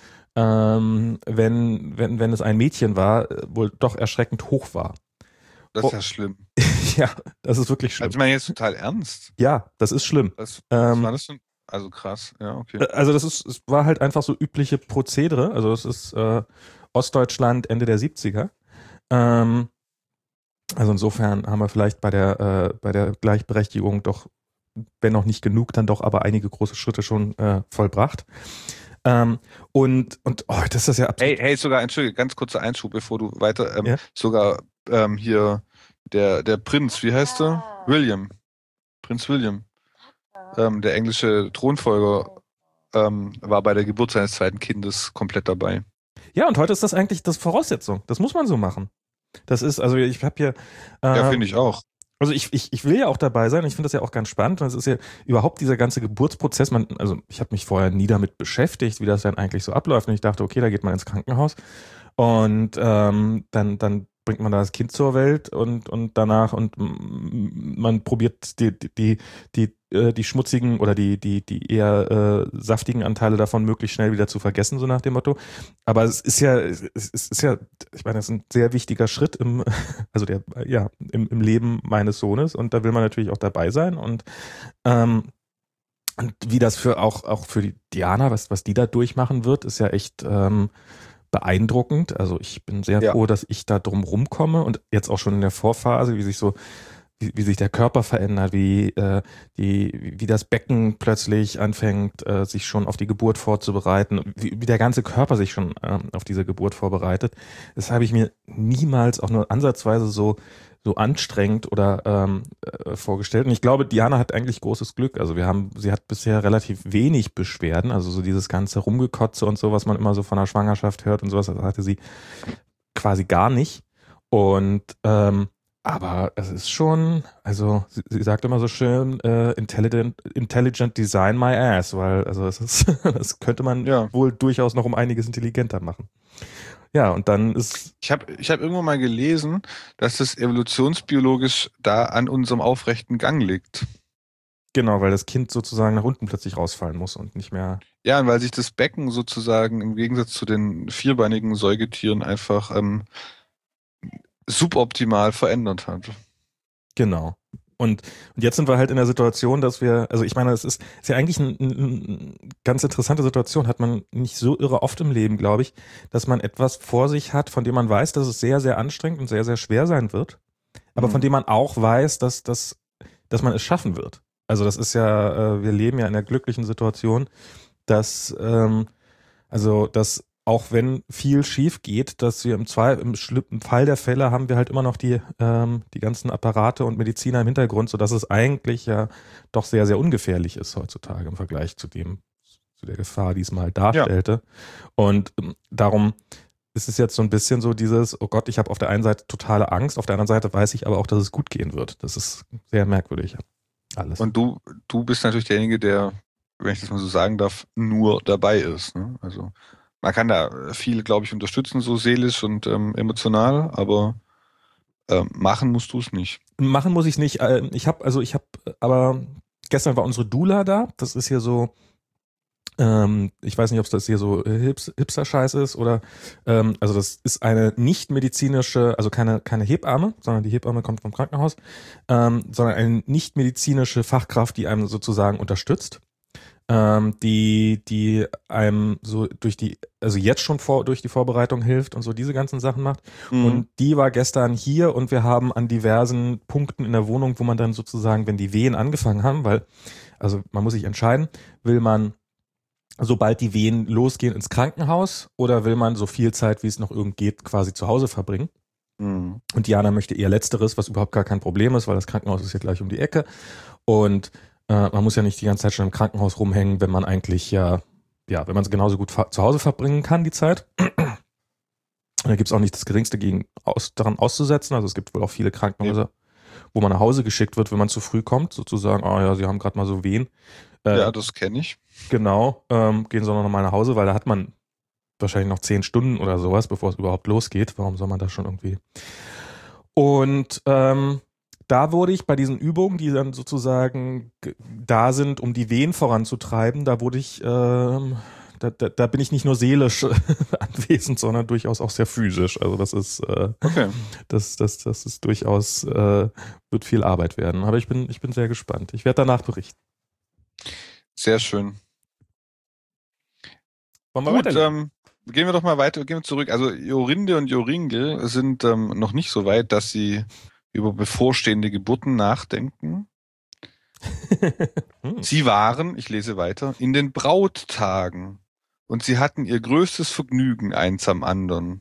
wenn es ein Mädchen war, wohl doch erschreckend hoch war.
Das ist ja schlimm.
Ja, das ist wirklich schlimm.
Also ich meine jetzt total ernst.
Ja, das ist schlimm.
Was war das denn? Also krass, ja, okay.
Also es war halt einfach so übliche Prozedere. Also es ist Ostdeutschland Ende der 70er. Also insofern haben wir vielleicht bei der Gleichberechtigung doch, wenn noch nicht genug, dann doch aber einige große Schritte schon vollbracht. Und oh, das ist ja absolut.
Hey, sogar, entschuldige, ganz kurzer Einschub, bevor du weiter,
Ja?
sogar hier der Prinz, wie heißt er? Prinz William, der englische Thronfolger, war bei der Geburt seines zweiten Kindes komplett dabei.
Ja, und heute ist das eigentlich das Voraussetzung. Das muss man so machen. Das ist, also ich habe hier.
Ja, finde ich auch.
Also ich will ja auch dabei sein. Ich finde das ja auch ganz spannend. Und es ist ja überhaupt dieser ganze Geburtsprozess. Also ich habe mich vorher nie damit beschäftigt, wie das dann eigentlich so abläuft. Und ich dachte, okay, da geht man ins Krankenhaus und dann bringt man da das Kind zur Welt und danach und man probiert die schmutzigen oder die eher saftigen Anteile davon möglichst schnell wieder zu vergessen, so nach dem Motto. Aber es ist ja, ich meine, das ist ein sehr wichtiger Schritt im Leben meines Sohnes und da will man natürlich auch dabei sein und wie das auch für die Diana, was die da durchmachen wird, ist ja echt beeindruckend. Also ich bin sehr froh, dass ich da drum rumkomme und jetzt auch schon in der Vorphase, wie sich der Körper verändert, wie das Becken plötzlich anfängt, sich schon auf die Geburt vorzubereiten, wie der ganze Körper sich schon auf diese Geburt vorbereitet. Das habe ich mir niemals auch nur ansatzweise so anstrengend oder vorgestellt. Und ich glaube, Diana hat eigentlich großes Glück. Also sie hat bisher relativ wenig Beschwerden, also so dieses ganze Rumgekotze und so, was man immer so von der Schwangerschaft hört und sowas, das hatte sie quasi gar nicht. Und aber es ist schon, also sie sagt immer so schön, intelligent design my ass, weil also das könnte man wohl durchaus noch um einiges intelligenter machen. Ja, und dann ist.
Ich hab irgendwo mal gelesen, dass das evolutionsbiologisch da an unserem aufrechten Gang liegt.
Genau, weil das Kind sozusagen nach unten plötzlich rausfallen muss und nicht mehr.
Ja, und weil sich das Becken sozusagen im Gegensatz zu den vierbeinigen Säugetieren einfach suboptimal verändert hat.
Genau. Und jetzt sind wir halt in der Situation, dass wir, also ich meine, es ist ja eigentlich eine ganz interessante Situation, hat man nicht so irre oft im Leben, glaube ich, dass man etwas vor sich hat, von dem man weiß, dass es sehr, sehr anstrengend und sehr, sehr schwer sein wird, aber von dem man auch weiß, dass man es schaffen wird. Also das ist ja, wir leben ja in der glücklichen Situation, dass auch wenn viel schief geht, dass wir im Fall der Fälle haben wir halt immer noch die ganzen Apparate und Mediziner im Hintergrund, sodass es eigentlich ja doch sehr, sehr ungefährlich ist heutzutage im Vergleich zu der Gefahr, die es mal darstellte. Ja. Und darum ist es jetzt so ein bisschen so dieses, oh Gott, ich habe auf der einen Seite totale Angst, auf der anderen Seite weiß ich aber auch, dass es gut gehen wird. Das ist sehr merkwürdig alles.
Und du bist natürlich derjenige, der, wenn ich das mal so sagen darf, nur dabei ist. Ne? Also man kann da viel, glaube ich, unterstützen, so seelisch und emotional, aber machen musst du es nicht.
Machen muss ich es nicht. Aber gestern war unsere Doula da. Das ist hier so, ich weiß nicht, ob das hier so Hipster-Scheiß ist oder, also das ist eine nicht medizinische, also keine Hebamme, sondern die Hebamme kommt vom Krankenhaus, sondern eine nicht medizinische Fachkraft, die einem sozusagen unterstützt. die einem so also jetzt schon durch die Vorbereitung hilft und so diese ganzen Sachen macht.
Mhm.
Und die war gestern hier und wir haben an diversen Punkten in der Wohnung, wo man dann sozusagen, wenn die Wehen angefangen haben, also man muss sich entscheiden, will man, sobald die Wehen losgehen, ins Krankenhaus oder will man so viel Zeit, wie es noch irgend geht, quasi zu Hause verbringen?
Mhm.
Und Diana möchte eher Letzteres, was überhaupt gar kein Problem ist, weil das Krankenhaus ist ja gleich um die Ecke. Und man muss ja nicht die ganze Zeit schon im Krankenhaus rumhängen, wenn man eigentlich wenn man es genauso gut zu Hause verbringen kann, die Zeit. Da gibt's auch nicht das Geringste daran auszusetzen. Also es gibt wohl auch viele Krankenhäuser, wo man nach Hause geschickt wird, wenn man zu früh kommt, sozusagen, sie haben gerade mal so Wehen.
Ja, das kenne ich.
Genau, gehen Sie noch mal nach Hause, weil da hat man wahrscheinlich noch 10 Stunden oder sowas, bevor es überhaupt losgeht. Warum soll man da schon irgendwie? Und da wurde ich bei diesen Übungen, die dann sozusagen da sind, um die Wehen voranzutreiben, da wurde ich, da bin ich nicht nur seelisch anwesend, sondern durchaus auch sehr physisch. Also das ist,
Okay.
das ist durchaus, wird viel Arbeit werden. Aber ich bin sehr gespannt. Ich werde danach berichten.
Sehr schön.
Wollen wir
Gut,
weiterlesen?
gehen wir doch mal weiter, gehen wir zurück. Also Jorinde und Joringel sind noch nicht so weit, dass sie über bevorstehende Geburten nachdenken.
Hm.
Sie waren, ich lese weiter, in den Brauttagen und sie hatten ihr größtes Vergnügen eins am anderen.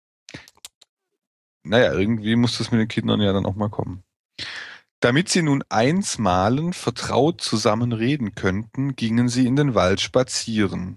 Naja, irgendwie muss das mit den Kindern ja dann auch mal kommen. Damit sie nun einsmalen vertraut zusammen reden könnten, gingen sie in den Wald spazieren.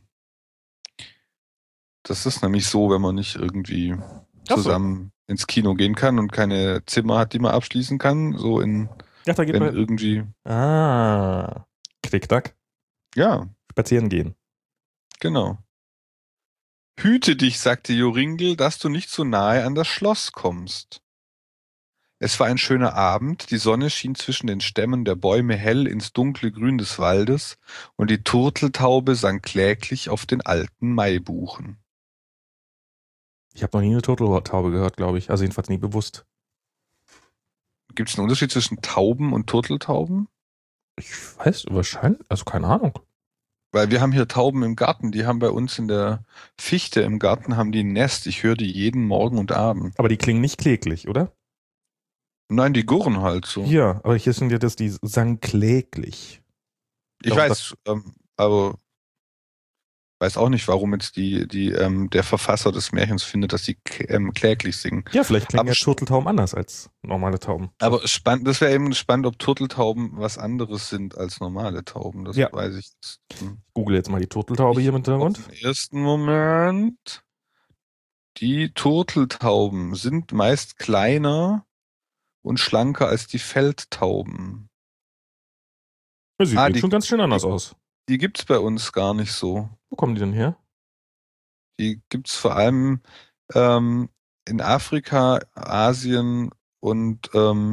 Das ist nämlich so, wenn man nicht irgendwie
Ach so.
zusammen ins Kino gehen kann und keine Zimmer hat, die man abschließen kann, so
Ja, da geht
wenn
man.
irgendwie,
Knickknack.
ja,
Spazieren gehen.
genau. Hüte dich, sagte Joringel, dass du nicht so nahe an das Schloss kommst. Es war ein schöner Abend, die Sonne schien zwischen den Stämmen der Bäume hell ins dunkle Grün des Waldes und die Turteltaube sang kläglich auf den alten Maibuchen.
Ich habe noch nie eine Turteltaube gehört, glaube ich. Also jedenfalls nie bewusst.
Gibt es einen Unterschied zwischen Tauben und Turteltauben?
Ich weiß, wahrscheinlich, also keine Ahnung.
Weil wir haben hier Tauben im Garten, die haben bei uns in der Fichte im Garten haben die ein Nest. Ich höre die jeden Morgen und Abend.
Aber die klingen nicht kläglich, oder?
Nein, die gurren halt so.
Ja, aber hier sind ja die sang kläglich.
Ich weiß, aber weiß auch nicht, warum jetzt der Verfasser des Märchens findet, dass die kläglich singen.
Ja, vielleicht klingen
Aber,
ja Turteltauben anders als normale Tauben.
aber spannend, das wäre eben spannend, ob Turteltauben was anderes sind als normale Tauben. Das
Ja,
weiß ich jetzt.
google jetzt mal die Turteltaube hier im
Auf
Hintergrund.
den ersten Moment. Die Turteltauben sind meist kleiner und schlanker als die Feldtauben.
Ja, sieht
Ah,
eben schon ganz schön anders aus.
die gibt's bei uns gar nicht so.
Wo kommen die denn her?
Die gibt's vor allem in Afrika, Asien und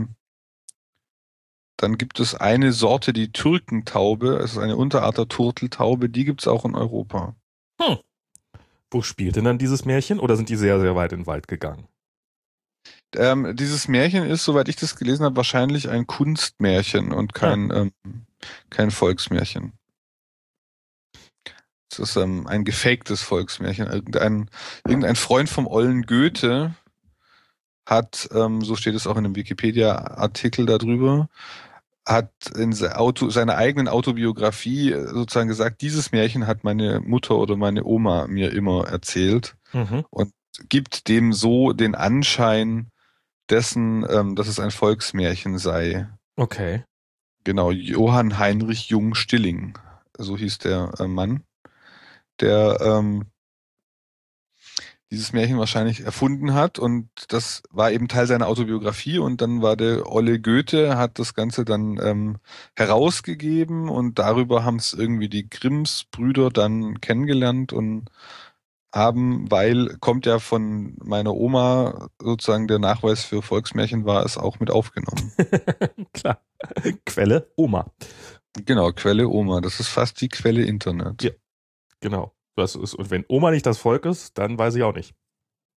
dann gibt es eine Sorte, die Türkentaube. Es ist eine Unterart der Turteltaube. Die gibt's auch in Europa.
Hm. Wo spielt denn dann dieses Märchen? Oder sind die sehr, sehr weit in den Wald gegangen?
Dieses Märchen ist, soweit ich das gelesen habe, wahrscheinlich ein Kunstmärchen und
Ah,
kein Volksmärchen. Es ist ein gefaktes Volksmärchen. Irgendein Freund vom ollen Goethe hat, so steht es auch in einem Wikipedia-Artikel darüber, hat in seiner eigenen Autobiografie sozusagen gesagt, dieses Märchen hat meine Mutter oder meine Oma mir immer erzählt
mhm.
und gibt dem so den Anschein dessen, dass es ein Volksmärchen sei.
Okay.
Genau, Johann Heinrich Jung-Stilling, so hieß der Mann, der dieses Märchen wahrscheinlich erfunden hat und das war eben Teil seiner Autobiografie und dann war der Olle Goethe, hat das Ganze dann herausgegeben und darüber haben es irgendwie die Grimms Brüder dann kennengelernt und haben, weil kommt ja von meiner Oma sozusagen der Nachweis für Volksmärchen war es auch mit aufgenommen.
Klar. Quelle Oma.
Genau, Quelle Oma, das ist fast die Quelle Internet.
Ja, genau. Das ist, und wenn Oma nicht das Volk ist, dann weiß ich auch nicht.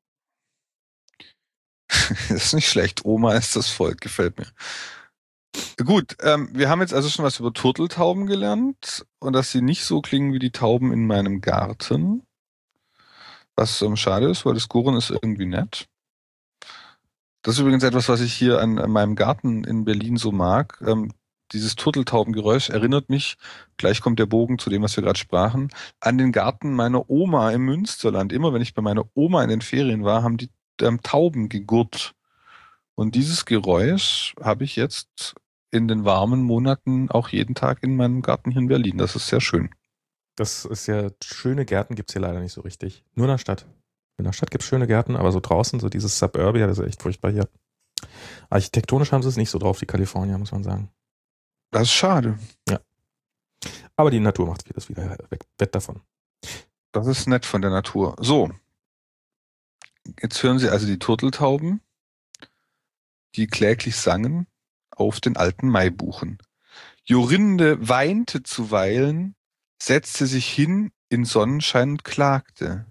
Das ist nicht schlecht. Oma ist das Volk, gefällt mir. Gut, wir haben jetzt also schon was über Turteltauben gelernt und dass sie nicht so klingen wie die Tauben in meinem Garten. Was schade ist, weil das Gurren ist irgendwie nett. Das ist übrigens etwas, was ich hier an meinem Garten in Berlin so mag. Dieses Turteltaubengeräusch erinnert mich, gleich kommt der Bogen zu dem, was wir gerade sprachen, an den Garten meiner Oma im Münsterland. Immer wenn ich bei meiner Oma in den Ferien war, haben die Tauben gegurrt. Und dieses Geräusch habe ich jetzt in den warmen Monaten auch jeden Tag in meinem Garten hier in Berlin. Das ist sehr schön.
Das ist ja, schöne Gärten gibt's hier leider nicht so richtig. Nur in der Stadt. In der Stadt gibt's schöne Gärten, aber so draußen, so dieses Suburbia, das ist echt furchtbar hier. Architektonisch haben sie es nicht so drauf, die Kalifornier, muss man sagen.
Das ist schade.
Ja. Aber die Natur macht vieles wieder wett davon.
Das ist nett von der Natur. So, jetzt hören Sie also die Turteltauben, die kläglich sangen auf den alten Maibuchen. Jorinde weinte zuweilen, setzte sich hin in Sonnenschein und klagte.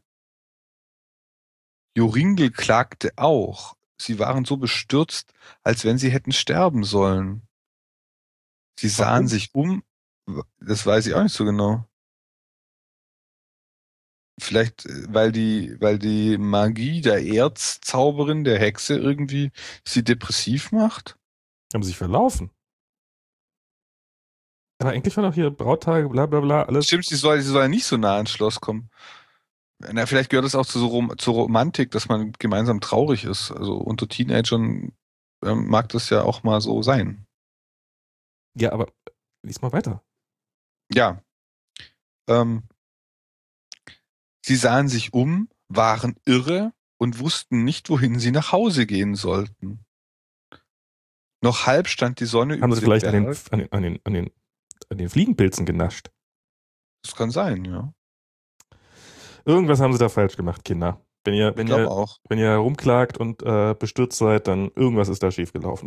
Joringel klagte auch. Sie waren so bestürzt, als wenn sie hätten sterben sollen. Sie sahen
Warum?
sich um. Das weiß ich auch nicht so genau. Vielleicht, weil die Magie der Erzzauberin, der Hexe irgendwie sie depressiv macht?
Haben sie sich verlaufen. Aber eigentlich waren auch hier Brauttage, bla bla bla, alles.
Stimmt, sie soll ja nicht so nah ans Schloss kommen. Na, vielleicht gehört es auch zur Romantik, dass man gemeinsam traurig ist. Also unter Teenagern mag das ja auch mal so sein.
Ja, aber lies mal weiter.
Ja, ähm, sie sahen sich um, waren irre und wussten nicht, wohin sie nach Hause gehen sollten. Noch halb stand die Sonne
Haben
über
sie
dem
vielleicht
Berg.
an den Fliegenpilzen genascht?
Das kann sein, ja.
Irgendwas haben sie da falsch gemacht, Kinder.
Ich glaube auch.
Wenn ihr rumklagt und bestürzt seid, dann irgendwas ist da schiefgelaufen.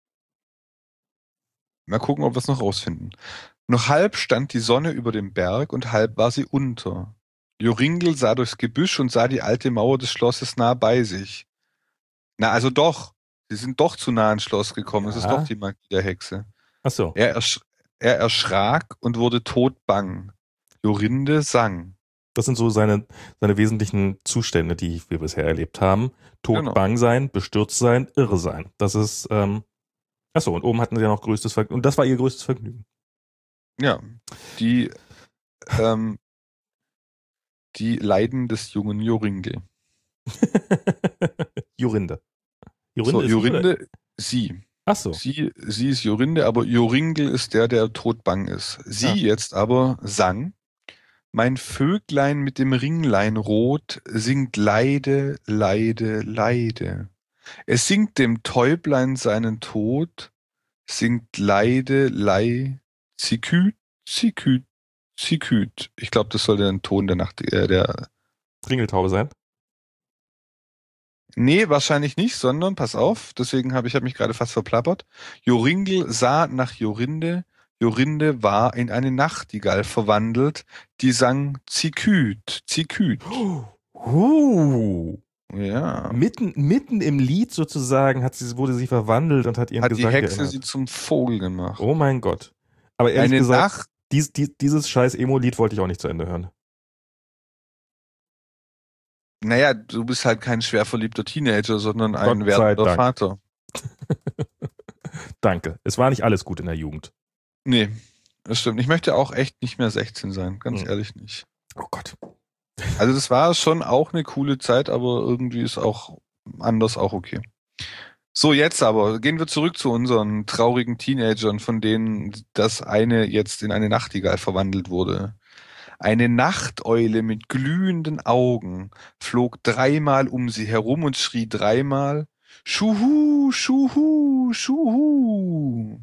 Mal gucken, ob wir es noch rausfinden. Noch halb stand die Sonne über dem Berg und halb war sie unter. Joringel sah durchs Gebüsch und sah die alte Mauer des Schlosses nah bei sich. Na, also doch. Sie sind doch zu nah ans Schloss gekommen. Es ist doch
Ja.
die Magie der Hexe.
Ach so.
Er erschrak und wurde todbang. Jorinde sang.
Das sind so seine wesentlichen Zustände, die wir bisher erlebt haben. Tot,
Genau.
bang sein, bestürzt sein, irre sein. Das ist, ach so, und oben hatten sie ja noch größtes Vergnügen. Und das war ihr größtes Vergnügen.
Ja. Die, ähm, die Leiden des jungen Joringel.
Jorinde.
So,
Jorinde ist sie, oder?
Jorinde, sie.
Ach so.
Sie ist Jorinde, aber Joringel ist der todbang ist. Sie
Ja.
jetzt aber sang: Mein Vöglein mit dem Ringlein rot singt Leide, Leide, Leide. Es singt dem Täublein seinen Tod, singt Leide, Lei, Ziküt, Ziküt, Ziküt. Ich glaube, das soll der Ton der Nacht, der.
Ringeltaube sein.
Nee, wahrscheinlich nicht, sondern, pass auf, deswegen habe ich hab mich gerade fast verplappert. Joringel sah nach Jorinde, Jorinde war in eine Nachtigall verwandelt, die sang Ziküt, Ziküt. Ja.
Mitten im Lied sozusagen wurde sie verwandelt und hat ihren
Hat die
Gesang
Hexe
geändert.
sie zum Vogel gemacht.
Oh mein Gott. Aber ehrlich
Eine
gesagt,
Nacht,
dieses scheiß Emo-Lied wollte ich auch nicht zu Ende hören.
naja, du bist halt kein schwer verliebter Teenager, sondern ein
Gott sei
werdender
Dank.
Vater.
Danke. Es war nicht alles gut in der Jugend.
Nee, das stimmt. Ich möchte auch echt nicht mehr 16 sein, ganz
Hm.
ehrlich nicht.
Oh Gott.
Also das war schon auch eine coole Zeit, aber irgendwie ist auch anders auch okay. So, jetzt aber gehen wir zurück zu unseren traurigen Teenagern, von denen das eine jetzt in eine Nachtigall verwandelt wurde. Eine Nachteule mit glühenden Augen flog dreimal um sie herum und schrie dreimal Schuhu, Schuhu, Schuhu.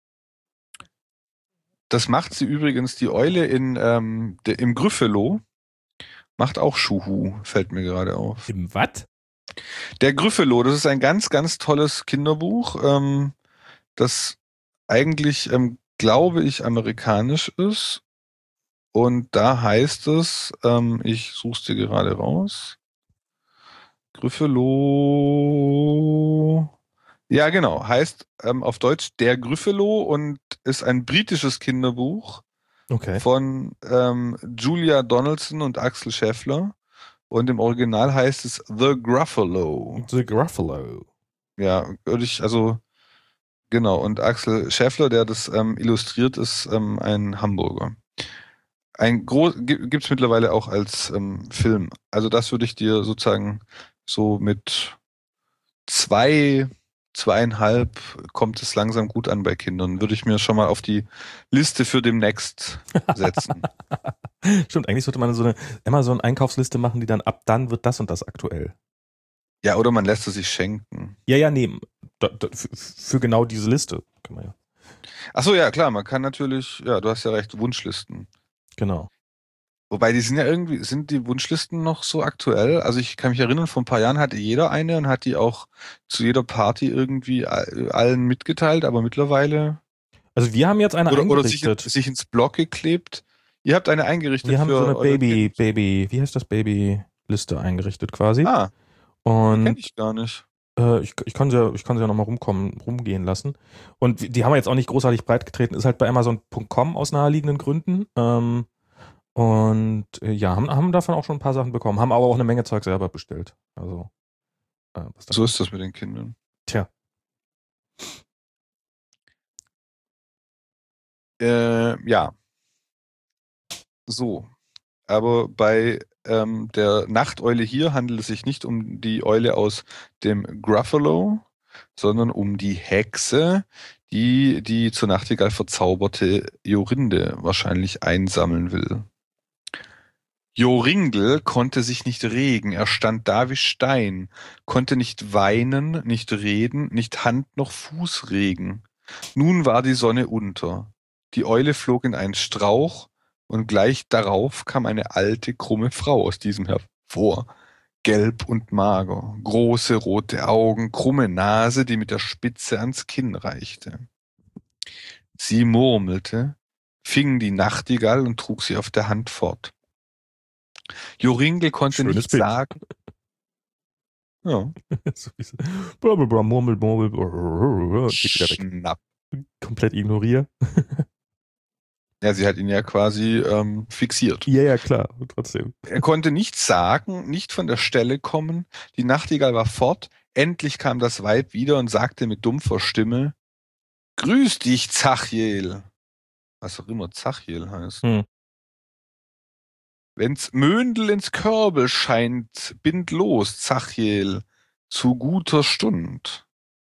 Das macht sie übrigens, die Eule im Gryffalo macht auch Schuhu, fällt mir gerade auf.
Im was?
Der Gryffalo, das ist ein ganz, ganz tolles Kinderbuch, das eigentlich, glaube ich, amerikanisch ist. Und da heißt es, ich such's dir gerade raus. Gryffalo. Ja, genau. Heißt auf Deutsch Der Gryffalo und ist ein britisches Kinderbuch
Okay.
von Julia Donaldson und Axel Scheffler. Und im Original heißt es The Gruffalo.
The Gruffalo.
Ja, würde ich, also, genau. Und Axel Scheffler, der das illustriert, ist ein Hamburger. Gibt's mittlerweile auch als Film. Also das würde ich dir sozusagen so mit zwei, zweieinhalb kommt es langsam gut an bei Kindern. Würde ich mir schon mal auf die Liste für demnächst setzen.
Stimmt, eigentlich sollte man so eine Amazon-Einkaufsliste machen, die dann ab dann wird das und das aktuell.
Ja, oder man lässt es sich schenken.
Ja, ja, nee. Für genau diese Liste. Kann man ja.
Ach so, ja, klar, man kann natürlich, ja, du hast ja recht, Wunschlisten.
Genau.
Wobei die sind ja irgendwie, sind die Wunschlisten noch so aktuell? Also ich kann mich erinnern, vor ein paar Jahren hatte jeder eine und hat die auch zu jeder Party irgendwie allen mitgeteilt, aber mittlerweile
Also wir haben jetzt eine
oder
eingerichtet.
sich ins Blog geklebt. Ihr habt eine eingerichtet
Wir haben so
für
eine
euer Kind.
Wie heißt das, Baby-Liste eingerichtet quasi.
Ah, die kenne
Und
ich gar nicht.
ich kann sie ja nochmal rumgehen lassen. Und die haben wir jetzt auch nicht großartig breit getreten, ist halt bei Amazon.com aus naheliegenden Gründen. Ja, haben davon auch schon ein paar Sachen bekommen, haben aber auch eine Menge Zeug selber bestellt. Also, was
So
dann,
ist das mit den Kindern.
tja.
Ja, so. Aber bei der Nachteule hier handelt es sich nicht um die Eule aus dem Gruffalo, sondern um die Hexe, die die zur Nachtigall verzauberte Jorinde wahrscheinlich einsammeln will. Joringel konnte sich nicht regen, er stand da wie Stein, konnte nicht weinen, nicht reden, nicht Hand noch Fuß regen. Nun war die Sonne unter. Die Eule flog in einen Strauch, und gleich darauf kam eine alte, krumme Frau aus diesem hervor, gelb und mager, große rote Augen, krumme Nase, die mit der Spitze ans Kinn reichte. Sie murmelte, fing die Nachtigall und trug sie auf der Hand fort. Joringel konnte
Schönes
nicht
Bild.
sagen. Ja.
So wie so, blablabla, murmel, geht wieder weg.
Schnapp.
Komplett ignoriere.
Ja, sie hat ihn ja quasi fixiert.
Ja, ja, klar, trotzdem.
Er konnte nichts sagen, nicht von der Stelle kommen. Die Nachtigall war fort. Endlich kam das Weib wieder und sagte mit dumpfer Stimme: Grüß dich, Zachiel. Was auch immer Zachiel heißt.
Hm.
Wenn's Möndel ins Körbel scheint, bind los, Zachiel, zu guter Stund.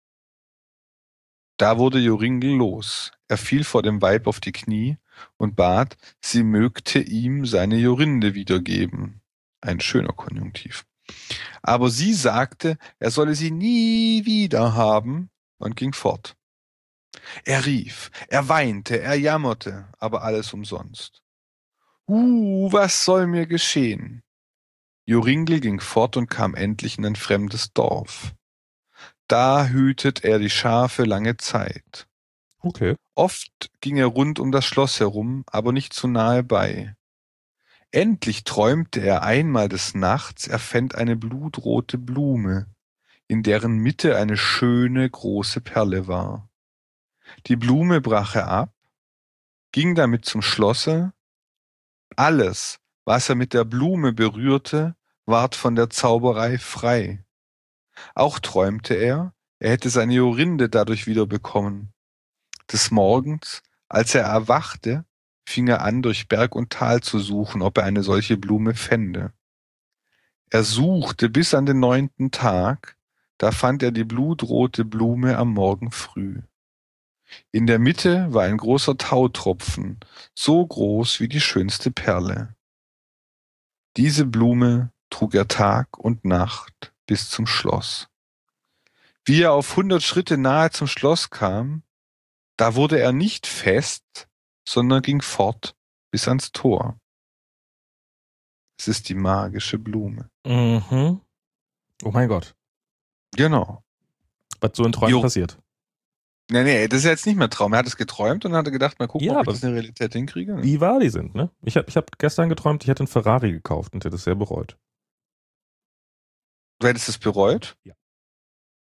Da wurde Joringel los. Er fiel vor dem Weib auf die Knie und bat, sie mögte ihm seine Jorinde wiedergeben. Ein schöner Konjunktiv. Aber sie sagte, er solle sie nie wieder haben und ging fort. Er rief, er weinte, er jammerte, aber alles umsonst. Was soll mir geschehen? Joringel ging fort und kam endlich in ein fremdes Dorf. Da hütet er die Schafe lange Zeit.
Okay.
Oft ging er rund um das Schloss herum, aber nicht zu nahe bei. Endlich träumte er einmal des Nachts, er fänd eine blutrote Blume, in deren Mitte eine schöne große Perle war. Die Blume brach er ab, ging damit zum Schlosse. Alles, was er mit der Blume berührte, ward von der Zauberei frei. Auch träumte er hätte seine Jorinde dadurch wieder bekommen. Des Morgens, als er erwachte, fing er an, durch Berg und Tal zu suchen, ob er eine solche Blume fände. Er suchte bis an den 9. Tag, da fand er die blutrote Blume am Morgen früh. In der Mitte war ein großer Tautropfen, so groß wie die schönste Perle. Diese Blume trug er Tag und Nacht bis zum Schloss. Wie er auf 100 Schritte nahe zum Schloss kam, da wurde er nicht fest, sondern ging fort bis ans Tor. Es ist die magische Blume.
Mhm. Oh mein Gott.
Genau.
Was so in Träumen passiert.
Nee, das ist jetzt nicht mehr Traum. Er hat es geträumt und dann hat er gedacht, mal gucken,
Ja,
ob ich
aber
das in der Realität hinkriege.
wie wahr die sind, ne? Ich hab gestern geträumt, ich hätte einen Ferrari gekauft und hätte es sehr bereut.
Du hättest es bereut?
Ja.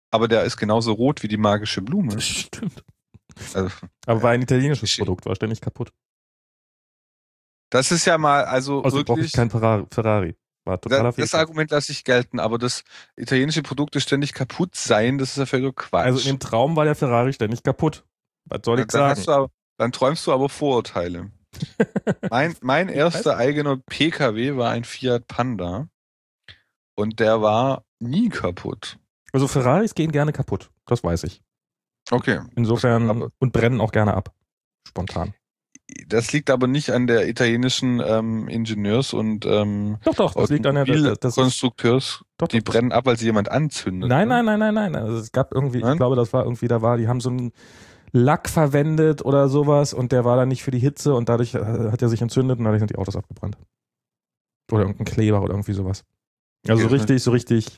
aber der ist genauso rot wie die magische Blume.
Das stimmt.
Also,
Aber war ein italienisches
Geschehen.
Produkt, war ständig kaputt.
das ist ja mal, also
Außerdem brauche ich
wirklich,
kein Ferrari. War totaler
das
Fehlkauf.
Argument lasse ich gelten, aber das italienische Produkte ständig kaputt sein, das ist ja völliger Quatsch.
Also in dem Traum war der Ferrari ständig kaputt. Was soll ich sagen?
Dann träumst du aber Vorurteile. Mein erster eigener PKW war ein Fiat Panda und der war nie kaputt.
Also Ferraris gehen gerne kaputt. Das weiß ich.
Okay.
Insofern und brennen auch gerne ab. Spontan.
Das liegt aber nicht an der italienischen Ingenieurs- und
Doch, das liegt an der
Konstrukteurs. Die brennen ab, weil sie jemand anzündet.
Nein.
Ne?
Also es gab irgendwie, ich glaube, das war irgendwie, die haben so einen Lack verwendet oder sowas und der war dann nicht für die Hitze und dadurch hat er sich entzündet und dadurch sind die Autos abgebrannt. Oder irgendein Kleber oder irgendwie sowas. Also
Okay.
so richtig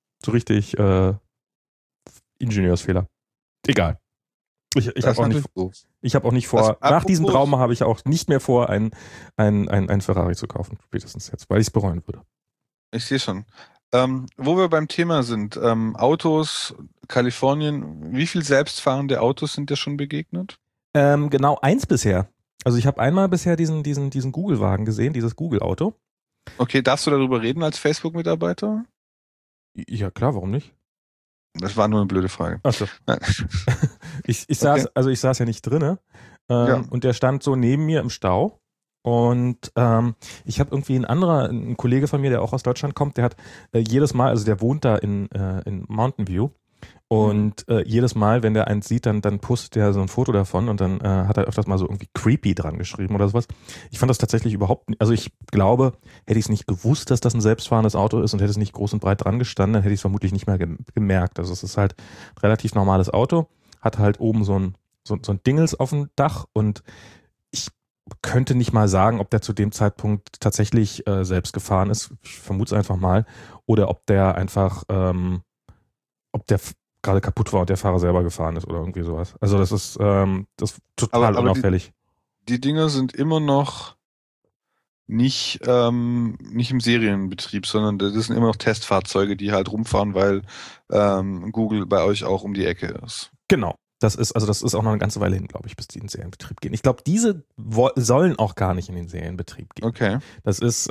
Ingenieursfehler. Egal. Ich habe auch nicht vor, nach diesem Trauma habe ich auch nicht mehr vor, ein Ferrari zu kaufen, spätestens jetzt, weil ich es bereuen würde.
Ich sehe schon. Wo wir beim Thema sind, Autos, Kalifornien, wie viel selbstfahrende Autos sind dir schon begegnet?
Genau, eins bisher. Also ich habe einmal bisher diesen Google-Wagen gesehen, dieses Google-Auto.
Okay, darfst du darüber reden als Facebook-Mitarbeiter?
Ja, klar, warum nicht?
Das war nur eine blöde Frage.
Ach so. Ich saß ja nicht drinne und der stand so neben mir im Stau und ich habe irgendwie ein Kollege von mir, der auch aus Deutschland kommt, der hat jedes Mal, also der wohnt da in Mountain View und jedes Mal, wenn der eins sieht, dann postet er so ein Foto davon und dann hat er öfters mal so irgendwie creepy dran geschrieben oder sowas. Ich fand das tatsächlich überhaupt nicht, also ich glaube, hätte ich es nicht gewusst, dass das ein selbstfahrendes Auto ist und hätte es nicht groß und breit dran gestanden, dann hätte ich es vermutlich nicht mehr gemerkt. Also es ist halt ein relativ normales Auto, hat halt oben so ein Dingels auf dem Dach und ich könnte nicht mal sagen, ob der zu dem Zeitpunkt tatsächlich selbst gefahren ist. Ich vermute es einfach mal. Oder ob der einfach, ob der gerade kaputt war und der Fahrer selber gefahren ist oder irgendwie sowas. Also das ist total unauffällig.
Die Dinger sind immer noch nicht im Serienbetrieb, sondern das sind immer noch Testfahrzeuge, die halt rumfahren, weil Google bei euch auch um die Ecke ist.
Genau. Das ist auch noch eine ganze Weile hin, glaube ich, bis die in den Serienbetrieb gehen. Ich glaube, diese sollen auch gar nicht in den Serienbetrieb gehen.
Okay.
Das ist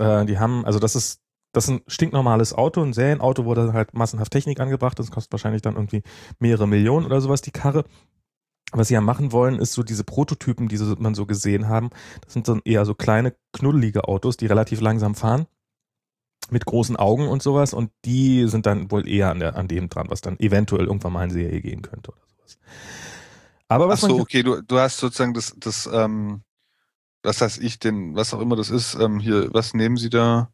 ein stinknormales Auto, ein Serienauto, wo da halt massenhaft Technik angebracht ist. Das kostet wahrscheinlich dann irgendwie mehrere Millionen oder sowas, die Karre. Was sie ja machen wollen, ist so diese Prototypen, die man so gesehen haben. Das sind dann eher so kleine, knuddelige Autos, die relativ langsam fahren. Mit großen Augen und sowas. Und die sind dann wohl eher an dem dran, was dann eventuell irgendwann mal in Serie gehen könnte oder sowas. Aber was
okay, du hast sozusagen was heißt was auch immer das ist, hier, was nehmen Sie da?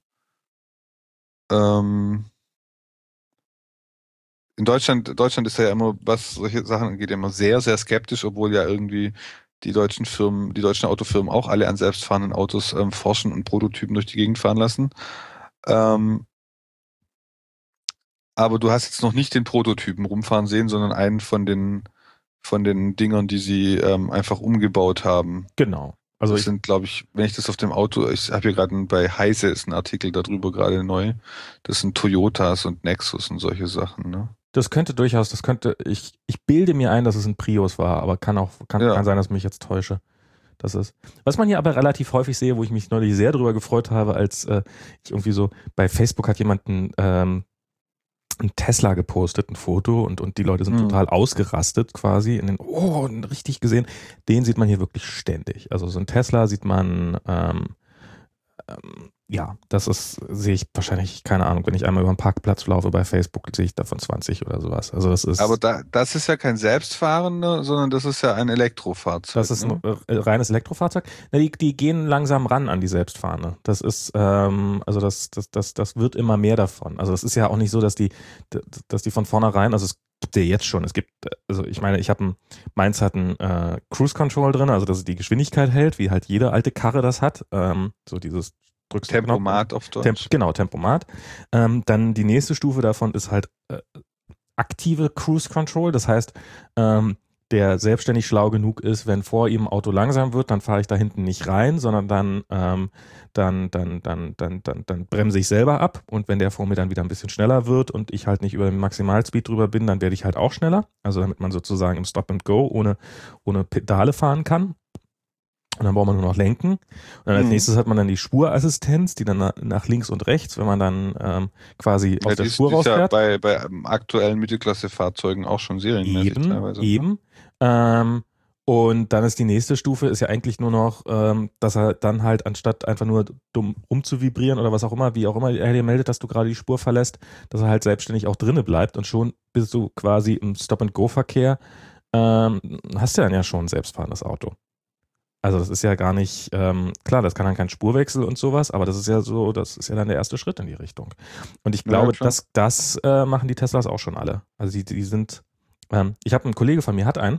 In Deutschland ist ja immer, was solche Sachen angeht, immer sehr, sehr skeptisch, obwohl ja irgendwie die deutschen Autofirmen auch alle an selbstfahrenden Autos forschen und Prototypen durch die Gegend fahren lassen. Aber du hast jetzt noch nicht den Prototypen rumfahren sehen, sondern einen von den Dingern, die sie einfach umgebaut haben.
Genau.
Also das sind, glaube ich, wenn ich das auf dem Auto, ich habe hier gerade bei Heise ist ein Artikel darüber gerade neu. Das sind Toyotas und Nexus und solche Sachen, ne?
Ich bilde mir ein, dass es ein Prius war, aber kann sein, dass ich mich jetzt täusche. Das ist. Was man hier aber relativ häufig sehe, wo ich mich neulich sehr drüber gefreut habe, als ich irgendwie so, bei Facebook hat jemand ein Tesla gepostet, ein Foto und die Leute sind total ausgerastet quasi richtig gesehen. Den sieht man hier wirklich ständig. Also so ein Tesla sieht man sehe ich wahrscheinlich, keine Ahnung, wenn ich einmal über den Parkplatz laufe bei Facebook, sehe ich davon 20 oder sowas. Also das ist.
Aber das ist ja kein selbstfahrender, sondern das ist ja ein Elektrofahrzeug.
Das ist ein reines Elektrofahrzeug. Na, die gehen langsam ran an die Selbstfahrende. Das ist, das wird immer mehr davon. Also es ist ja auch nicht so, dass die von vornherein, also es gibt ja jetzt schon, ich meine, meins hat ein Cruise Control drin, also dass es die Geschwindigkeit hält, wie halt jede alte Karre das hat. So dieses
Tempomat auf Deutsch.
Genau, Tempomat. Dann die nächste Stufe davon ist halt aktive Cruise Control. Das heißt, der selbstständig schlau genug ist, wenn vor ihm ein Auto langsam wird, dann fahre ich da hinten nicht rein, sondern dann bremse ich selber ab, und wenn der vor mir dann wieder ein bisschen schneller wird und ich halt nicht über den Maximalspeed drüber bin, dann werde ich halt auch schneller, also damit man sozusagen im Stop and Go ohne Pedale fahren kann. Und dann braucht man nur noch lenken. Und dann als nächstes hat man dann die Spurassistenz, die dann nach links und rechts, wenn man dann quasi aus der Spur rausfährt.
Das ist ja bei aktuellen Mittelklasse-Fahrzeugen auch schon serienmäßig teilweise.
Eben. Und dann ist die nächste Stufe, ist ja eigentlich nur noch, dass er dann halt, anstatt einfach nur dumm rumzuvibrieren oder was auch immer, wie auch immer er dir meldet, dass du gerade die Spur verlässt, dass er halt selbstständig auch drinne bleibt, und schon bist du quasi im Stop-and-Go-Verkehr, hast du dann ja schon ein selbstfahrendes Auto. Also das ist ja gar nicht, klar, das kann dann kein Spurwechsel und sowas, aber das ist ja so, das ist ja dann der erste Schritt in die Richtung. Und ich glaube, das machen die Teslas auch schon alle. Also die sind, ich habe einen Kollege von mir, hat einen,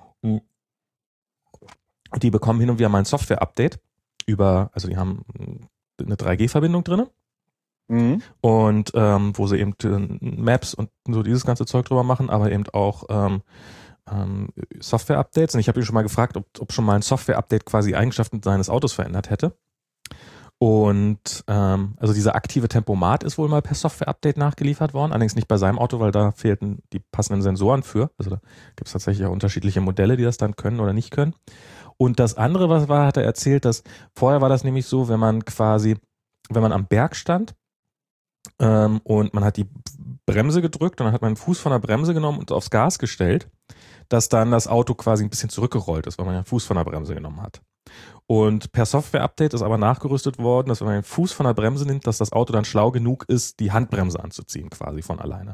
die bekommen hin und wieder mal ein Software-Update also die haben eine 3G-Verbindung drin. Und wo sie eben Maps und so dieses ganze Zeug drüber machen, aber eben auch Software-Updates. Und ich habe ihn schon mal gefragt, ob schon mal ein Software-Update quasi Eigenschaften seines Autos verändert hätte. Und also dieser aktive Tempomat ist wohl mal per Software-Update nachgeliefert worden, allerdings nicht bei seinem Auto, weil da fehlten die passenden Sensoren für. Also da gibt es tatsächlich auch unterschiedliche Modelle, die das dann können oder nicht können. Und das andere, was war, hat er erzählt, dass vorher war das nämlich so, wenn man am Berg stand und man hat die Bremse gedrückt und dann hat man den Fuß von der Bremse genommen und aufs Gas gestellt, dass dann das Auto quasi ein bisschen zurückgerollt ist, weil man den Fuß von der Bremse genommen hat. Und per Software-Update ist aber nachgerüstet worden, dass wenn man den Fuß von der Bremse nimmt, dass das Auto dann schlau genug ist, die Handbremse anzuziehen, quasi von alleine.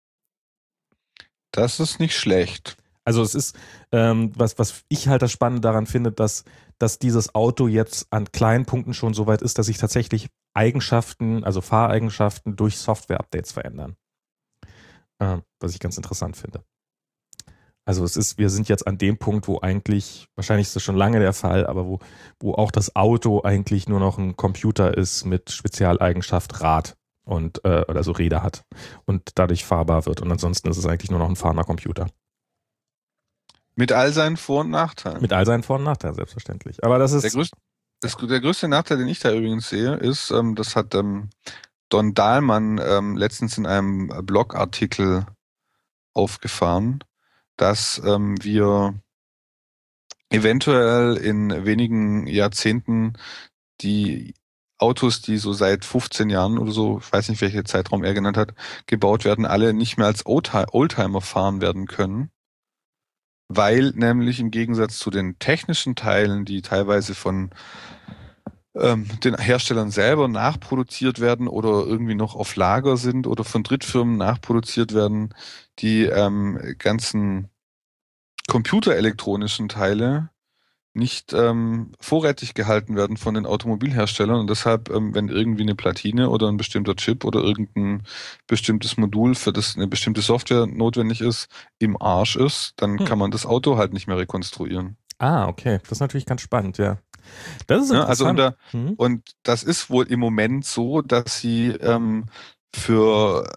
Das ist nicht schlecht.
Also es ist, was ich halt das Spannende daran finde, dass dieses Auto jetzt an kleinen Punkten schon so weit ist, dass sich tatsächlich Eigenschaften, also Fahreigenschaften durch Software-Updates verändern. Was ich ganz interessant finde. Also wir sind jetzt an dem Punkt, wo eigentlich, wahrscheinlich ist das schon lange der Fall, aber wo auch das Auto eigentlich nur noch ein Computer ist mit Spezialeigenschaft Rad und oder so Räder hat und dadurch fahrbar wird. Und ansonsten ist es eigentlich nur noch ein fahrender Computer.
Mit all seinen Vor- und Nachteilen.
Mit all seinen Vor- und Nachteilen, selbstverständlich. Aber das ist
der größte Nachteil, den ich da übrigens sehe, ist, das hat Don Dahlmann letztens in einem Blogartikel aufgefahren, dass wir eventuell in wenigen Jahrzehnten die Autos, die so seit 15 Jahren oder so, ich weiß nicht, welcher Zeitraum er genannt hat, gebaut werden, alle nicht mehr als Oldtimer fahren werden können. Weil nämlich im Gegensatz zu den technischen Teilen, die teilweise von den Herstellern selber nachproduziert werden oder irgendwie noch auf Lager sind oder von Drittfirmen nachproduziert werden, die ganzen computerelektronischen Teile nicht vorrätig gehalten werden von den Automobilherstellern, und deshalb, wenn irgendwie eine Platine oder ein bestimmter Chip oder irgendein bestimmtes Modul, für das eine bestimmte Software notwendig ist, im Arsch ist, dann kann man das Auto halt nicht mehr rekonstruieren.
Ah, okay. Das ist natürlich ganz spannend, ja. Das ist interessant.
Ja, also und das ist wohl im Moment so, dass sie für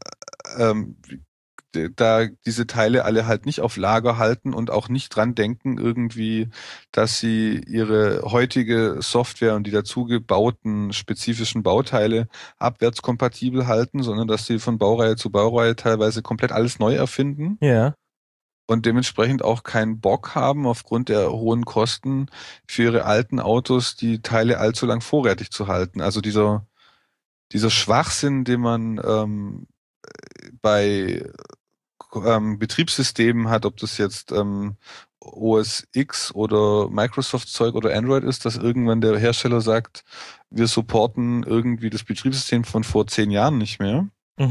da diese Teile alle halt nicht auf Lager halten und auch nicht dran denken irgendwie, dass sie ihre heutige Software und die dazu gebauten spezifischen Bauteile abwärtskompatibel halten, sondern dass sie von Baureihe zu Baureihe teilweise komplett alles neu erfinden.
Ja.
Und dementsprechend auch keinen Bock haben, aufgrund der hohen Kosten für ihre alten Autos die Teile allzu lang vorrätig zu halten. Also dieser Schwachsinn, den man bei Betriebssystemen hat, ob das jetzt OS X oder Microsoft-Zeug oder Android ist, dass irgendwann der Hersteller sagt, wir supporten irgendwie das Betriebssystem von vor 10 Jahren nicht mehr.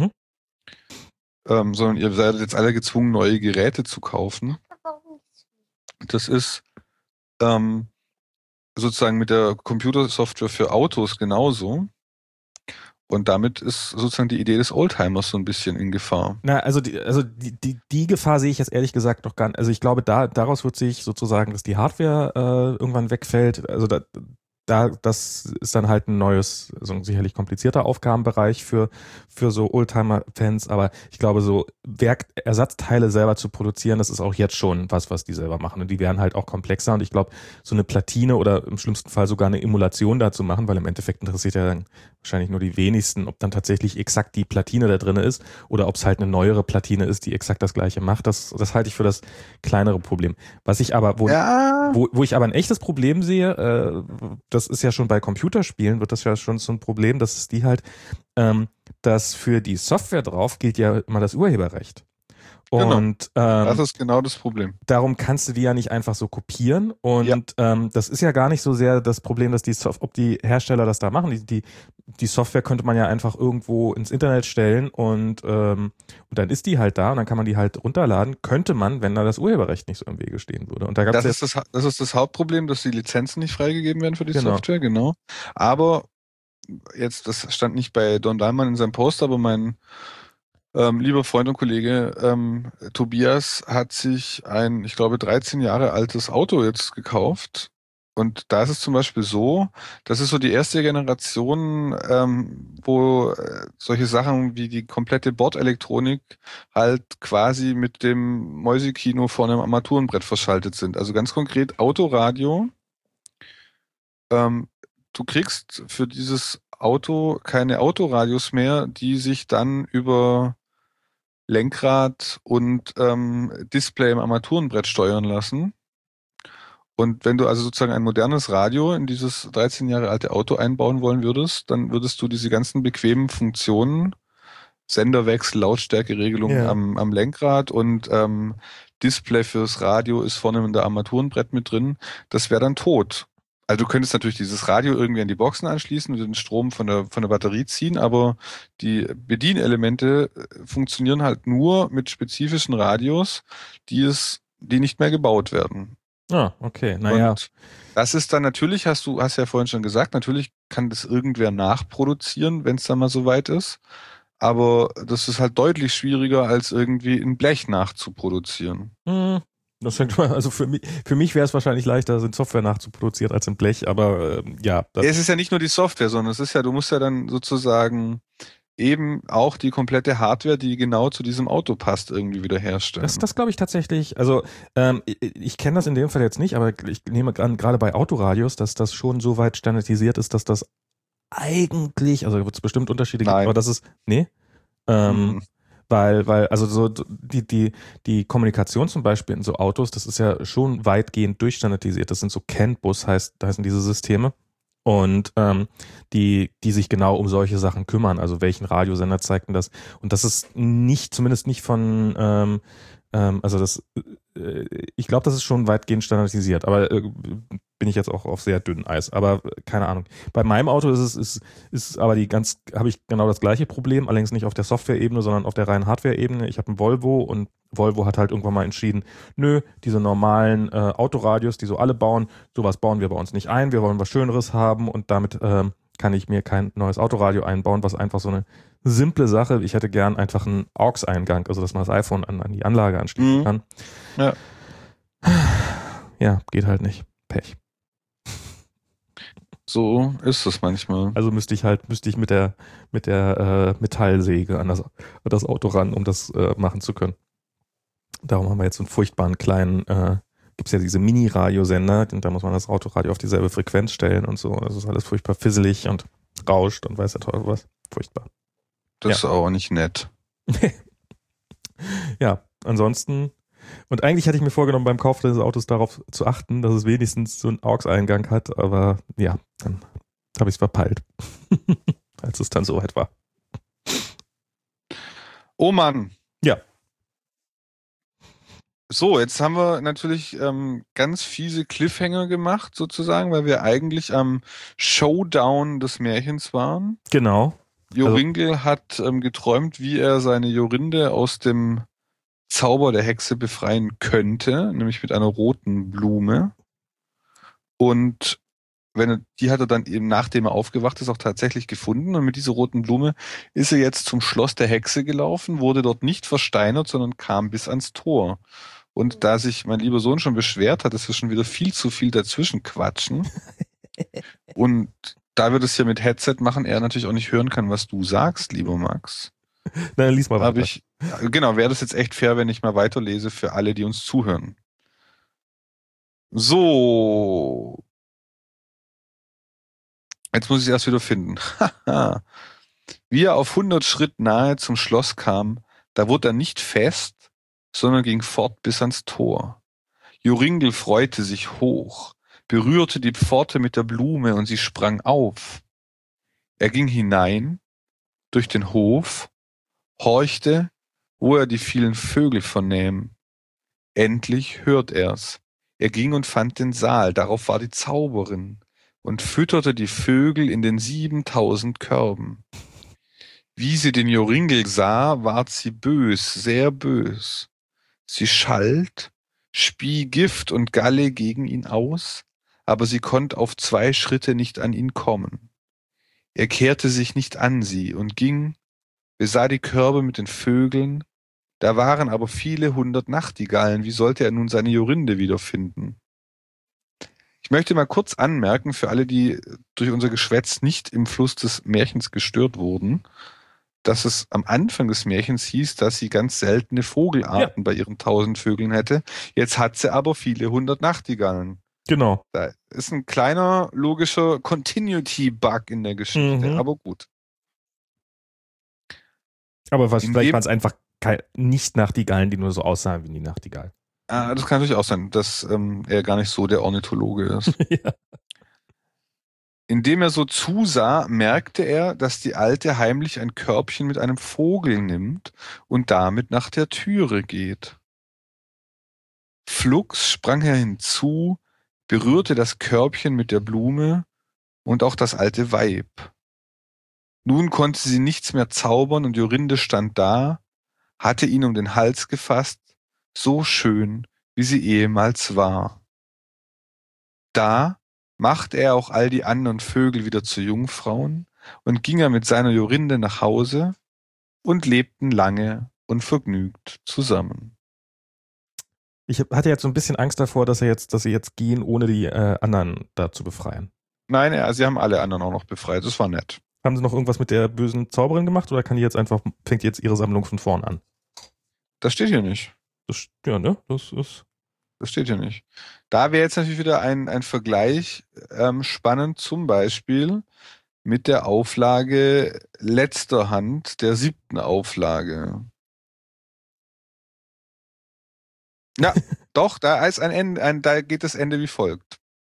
Sondern ihr seid jetzt alle gezwungen, neue Geräte zu kaufen. Das ist sozusagen mit der Computersoftware für Autos genauso. Und damit ist sozusagen die Idee des Oldtimers so ein bisschen in Gefahr.
Na, also die Gefahr sehe ich jetzt ehrlich gesagt noch gar nicht. Also ich glaube, daraus wird sich sozusagen, dass die Hardware irgendwann wegfällt. Also das ist dann halt ein neues, so ein sicherlich komplizierter Aufgabenbereich für so Oldtimer-Fans, aber ich glaube, so Ersatzteile selber zu produzieren, das ist auch jetzt schon was die selber machen und die werden halt auch komplexer und ich glaube, so eine Platine oder im schlimmsten Fall sogar eine Emulation dazu machen, weil im Endeffekt interessiert ja dann wahrscheinlich nur die wenigsten, ob dann tatsächlich exakt die Platine da drin ist oder ob es halt eine neuere Platine ist, die exakt das gleiche macht. Das halte ich für das kleinere Problem. Was ich aber, wo ich aber ein echtes Problem sehe, das ist ja schon bei Computerspielen, wird das ja schon so ein Problem, dass es die halt, dass für die Software drauf gilt ja immer das Urheberrecht. Und
das ist genau das Problem.
Darum kannst du die ja nicht einfach so kopieren. Und das ist ja gar nicht so sehr das Problem, dass ob die Hersteller das da machen. Die Software könnte man ja einfach irgendwo ins Internet stellen und dann ist die halt da und dann kann man die halt runterladen. Könnte man, wenn da das Urheberrecht nicht so im Wege stehen würde. Und da gab's
das ist das Hauptproblem, dass die Lizenzen nicht freigegeben werden für die Software, genau. Aber jetzt, das stand nicht bei Don Dahlmann in seinem Post, aber mein lieber Freund und Kollege Tobias hat sich ein, ich glaube, 13 Jahre altes Auto jetzt gekauft. Und da ist es zum Beispiel so, das ist so die erste Generation, wo solche Sachen wie die komplette Bordelektronik halt quasi mit dem Mäusekino vor einem Armaturenbrett verschaltet sind. Also ganz konkret Autoradio. Du kriegst für dieses Auto keine Autoradios mehr, die sich dann über Lenkrad und Display im Armaturenbrett steuern lassen. Und wenn du also sozusagen ein modernes Radio in dieses 13 Jahre alte Auto einbauen wollen würdest, dann würdest du diese ganzen bequemen Funktionen, Senderwechsel, Lautstärkeregelung am Lenkrad und Display fürs Radio ist vorne in der Armaturenbrett mit drin, das wäre dann tot. Also du könntest natürlich dieses Radio irgendwie an die Boxen anschließen und den Strom von der Batterie ziehen, aber die Bedienelemente funktionieren halt nur mit spezifischen Radios, die nicht mehr gebaut werden.
Ah, okay, naja.
Und das ist dann natürlich, hast ja vorhin schon gesagt, natürlich kann das irgendwer nachproduzieren, wenn es dann mal soweit ist. Aber das ist halt deutlich schwieriger, als irgendwie in Blech nachzuproduzieren.
Das fängt mal, also für mich wäre es wahrscheinlich leichter, in Software nachzuproduzieren als in Blech, aber ja.
Es ist ja nicht nur die Software, sondern es ist ja, du musst ja dann sozusagen eben auch die komplette Hardware, die genau zu diesem Auto passt, irgendwie wieder herstellen.
Das glaube ich tatsächlich, also ich kenne das in dem Fall jetzt nicht, aber ich nehme an, gerade bei Autoradios, dass das schon so weit standardisiert ist, dass das eigentlich, also wird es bestimmt Unterschiede geben, aber das ist, weil, also so die Kommunikation zum Beispiel in so Autos, das ist ja schon weitgehend durchstandardisiert. Das sind so CAN-Bus, heißen diese Systeme. Und die sich genau um solche Sachen kümmern. Also welchen Radiosender zeigt denn das? Und das ist zumindest nicht von also ich glaube, das ist schon weitgehend standardisiert, aber bin ich jetzt auch auf sehr dünnem Eis. Aber keine Ahnung. Bei meinem Auto ist aber habe ich genau das gleiche Problem, allerdings nicht auf der Software-Ebene, sondern auf der reinen Hardware-Ebene. Ich habe einen Volvo und Volvo hat halt irgendwann mal entschieden, nö, diese normalen Autoradios, die so alle bauen, sowas bauen wir bei uns nicht ein. Wir wollen was Schöneres haben und damit kann ich mir kein neues Autoradio einbauen, was einfach so eine simple Sache. Ich hätte gern einfach einen AUX-Eingang, also dass man das iPhone an die Anlage anschließen kann.
Ja.
Ja, geht halt nicht. Pech.
So ist es manchmal.
Also müsste ich mit der Metallsäge an das Auto ran, um das machen zu können. Darum haben wir jetzt so einen furchtbaren kleinen, gibt's ja diese Mini-Radiosender, und da muss man das Autoradio auf dieselbe Frequenz stellen und so. Das ist alles furchtbar fisselig und rauscht und weiß der Teufel was. Furchtbar.
Das ist auch nicht nett.
Ja, ansonsten, und eigentlich hatte ich mir vorgenommen, beim Kauf des Autos darauf zu achten, dass es wenigstens so einen AUX-Eingang hat, aber ja, dann habe ich es verpeilt, als es dann soweit war.
Oh Mann.
Ja.
So, jetzt haben wir natürlich ganz fiese Cliffhanger gemacht, sozusagen, weil wir eigentlich am Showdown des Märchens waren.
Genau.
Joringel hat geträumt, wie er seine Jorinde aus dem Zauber der Hexe befreien könnte, nämlich mit einer roten Blume. Und die hat er dann eben, nachdem er aufgewacht ist, auch tatsächlich gefunden. Und mit dieser roten Blume ist er jetzt zum Schloss der Hexe gelaufen, wurde dort nicht versteinert, sondern kam bis ans Tor. Und da sich mein lieber Sohn schon beschwert hat, dass wir schon wieder viel zu viel dazwischen quatschen, Und da wir das hier mit Headset machen, er natürlich auch nicht hören kann, was du sagst, lieber Max,
Na, lies mal
habe
weiter.
ich, genau, wäre das jetzt echt fair, wenn ich mal weiterlese für alle, die uns zuhören. So, jetzt muss ich es erst wieder finden. Haha. Wie er auf 100 Schritt nahe zum Schloss kam, da wurde er nicht fest, sondern ging fort bis ans Tor. Joringel freute sich hoch, berührte die Pforte mit der Blume und sie sprang auf. Er ging hinein, durch den Hof, horchte, wo er die vielen Vögel vernähm. Endlich hört er's. Er ging und fand den Saal, darauf war die Zauberin und fütterte die Vögel in den 7000 Körben. Wie sie den Joringel sah, ward sie bös, sehr bös. Sie schalt, spie Gift und Galle gegen ihn aus, aber sie konnt auf 2 Schritte nicht an ihn kommen. Er kehrte sich nicht an sie und ging, besah die Körbe mit den Vögeln, da waren aber viele 100 Nachtigallen, wie sollte er nun seine Jorinde wiederfinden? Ich möchte mal kurz anmerken, für alle, die durch unser Geschwätz nicht im Fluss des Märchens gestört wurden, dass es am Anfang des Märchens hieß, dass sie ganz seltene Vogelarten bei ihren 1000 Vögeln hätte. Jetzt hat sie aber viele 100 Nachtigallen.
Genau.
Da ist ein kleiner logischer Continuity-Bug in der Geschichte, aber gut.
Aber
In
vielleicht
dem,
waren es einfach nicht Nachtigallen, die nur so aussahen wie die Nachtigall.
das kann natürlich auch sein, dass er gar nicht so der Ornithologe ist.
Ja.
Indem er so zusah, merkte er, dass die Alte heimlich ein Körbchen mit einem Vogel nimmt und damit nach der Türe geht. Flugs sprang er hinzu, berührte das Körbchen mit der Blume und auch das alte Weib. Nun konnte sie nichts mehr zaubern und Jorinde stand da, hatte ihn um den Hals gefasst, so schön, wie sie ehemals war. Da machte er auch all die anderen Vögel wieder zu Jungfrauen und ging er mit seiner Jorinde nach Hause und lebten lange und vergnügt zusammen.
Ich hatte jetzt so ein bisschen Angst davor, dass sie jetzt gehen, ohne die anderen da zu befreien.
Nein, sie haben alle anderen auch noch befreit. Das war nett.
Haben sie noch irgendwas mit der bösen Zauberin gemacht oder fängt jetzt ihre Sammlung von vorn an?
Das steht hier nicht.
Ja, ne? Das ist.
Das steht hier nicht. Da wäre jetzt natürlich wieder ein Vergleich spannend, zum Beispiel mit der Auflage letzter Hand, der 7. Auflage. Ja, doch, da ist ein Ende, da geht das Ende wie folgt.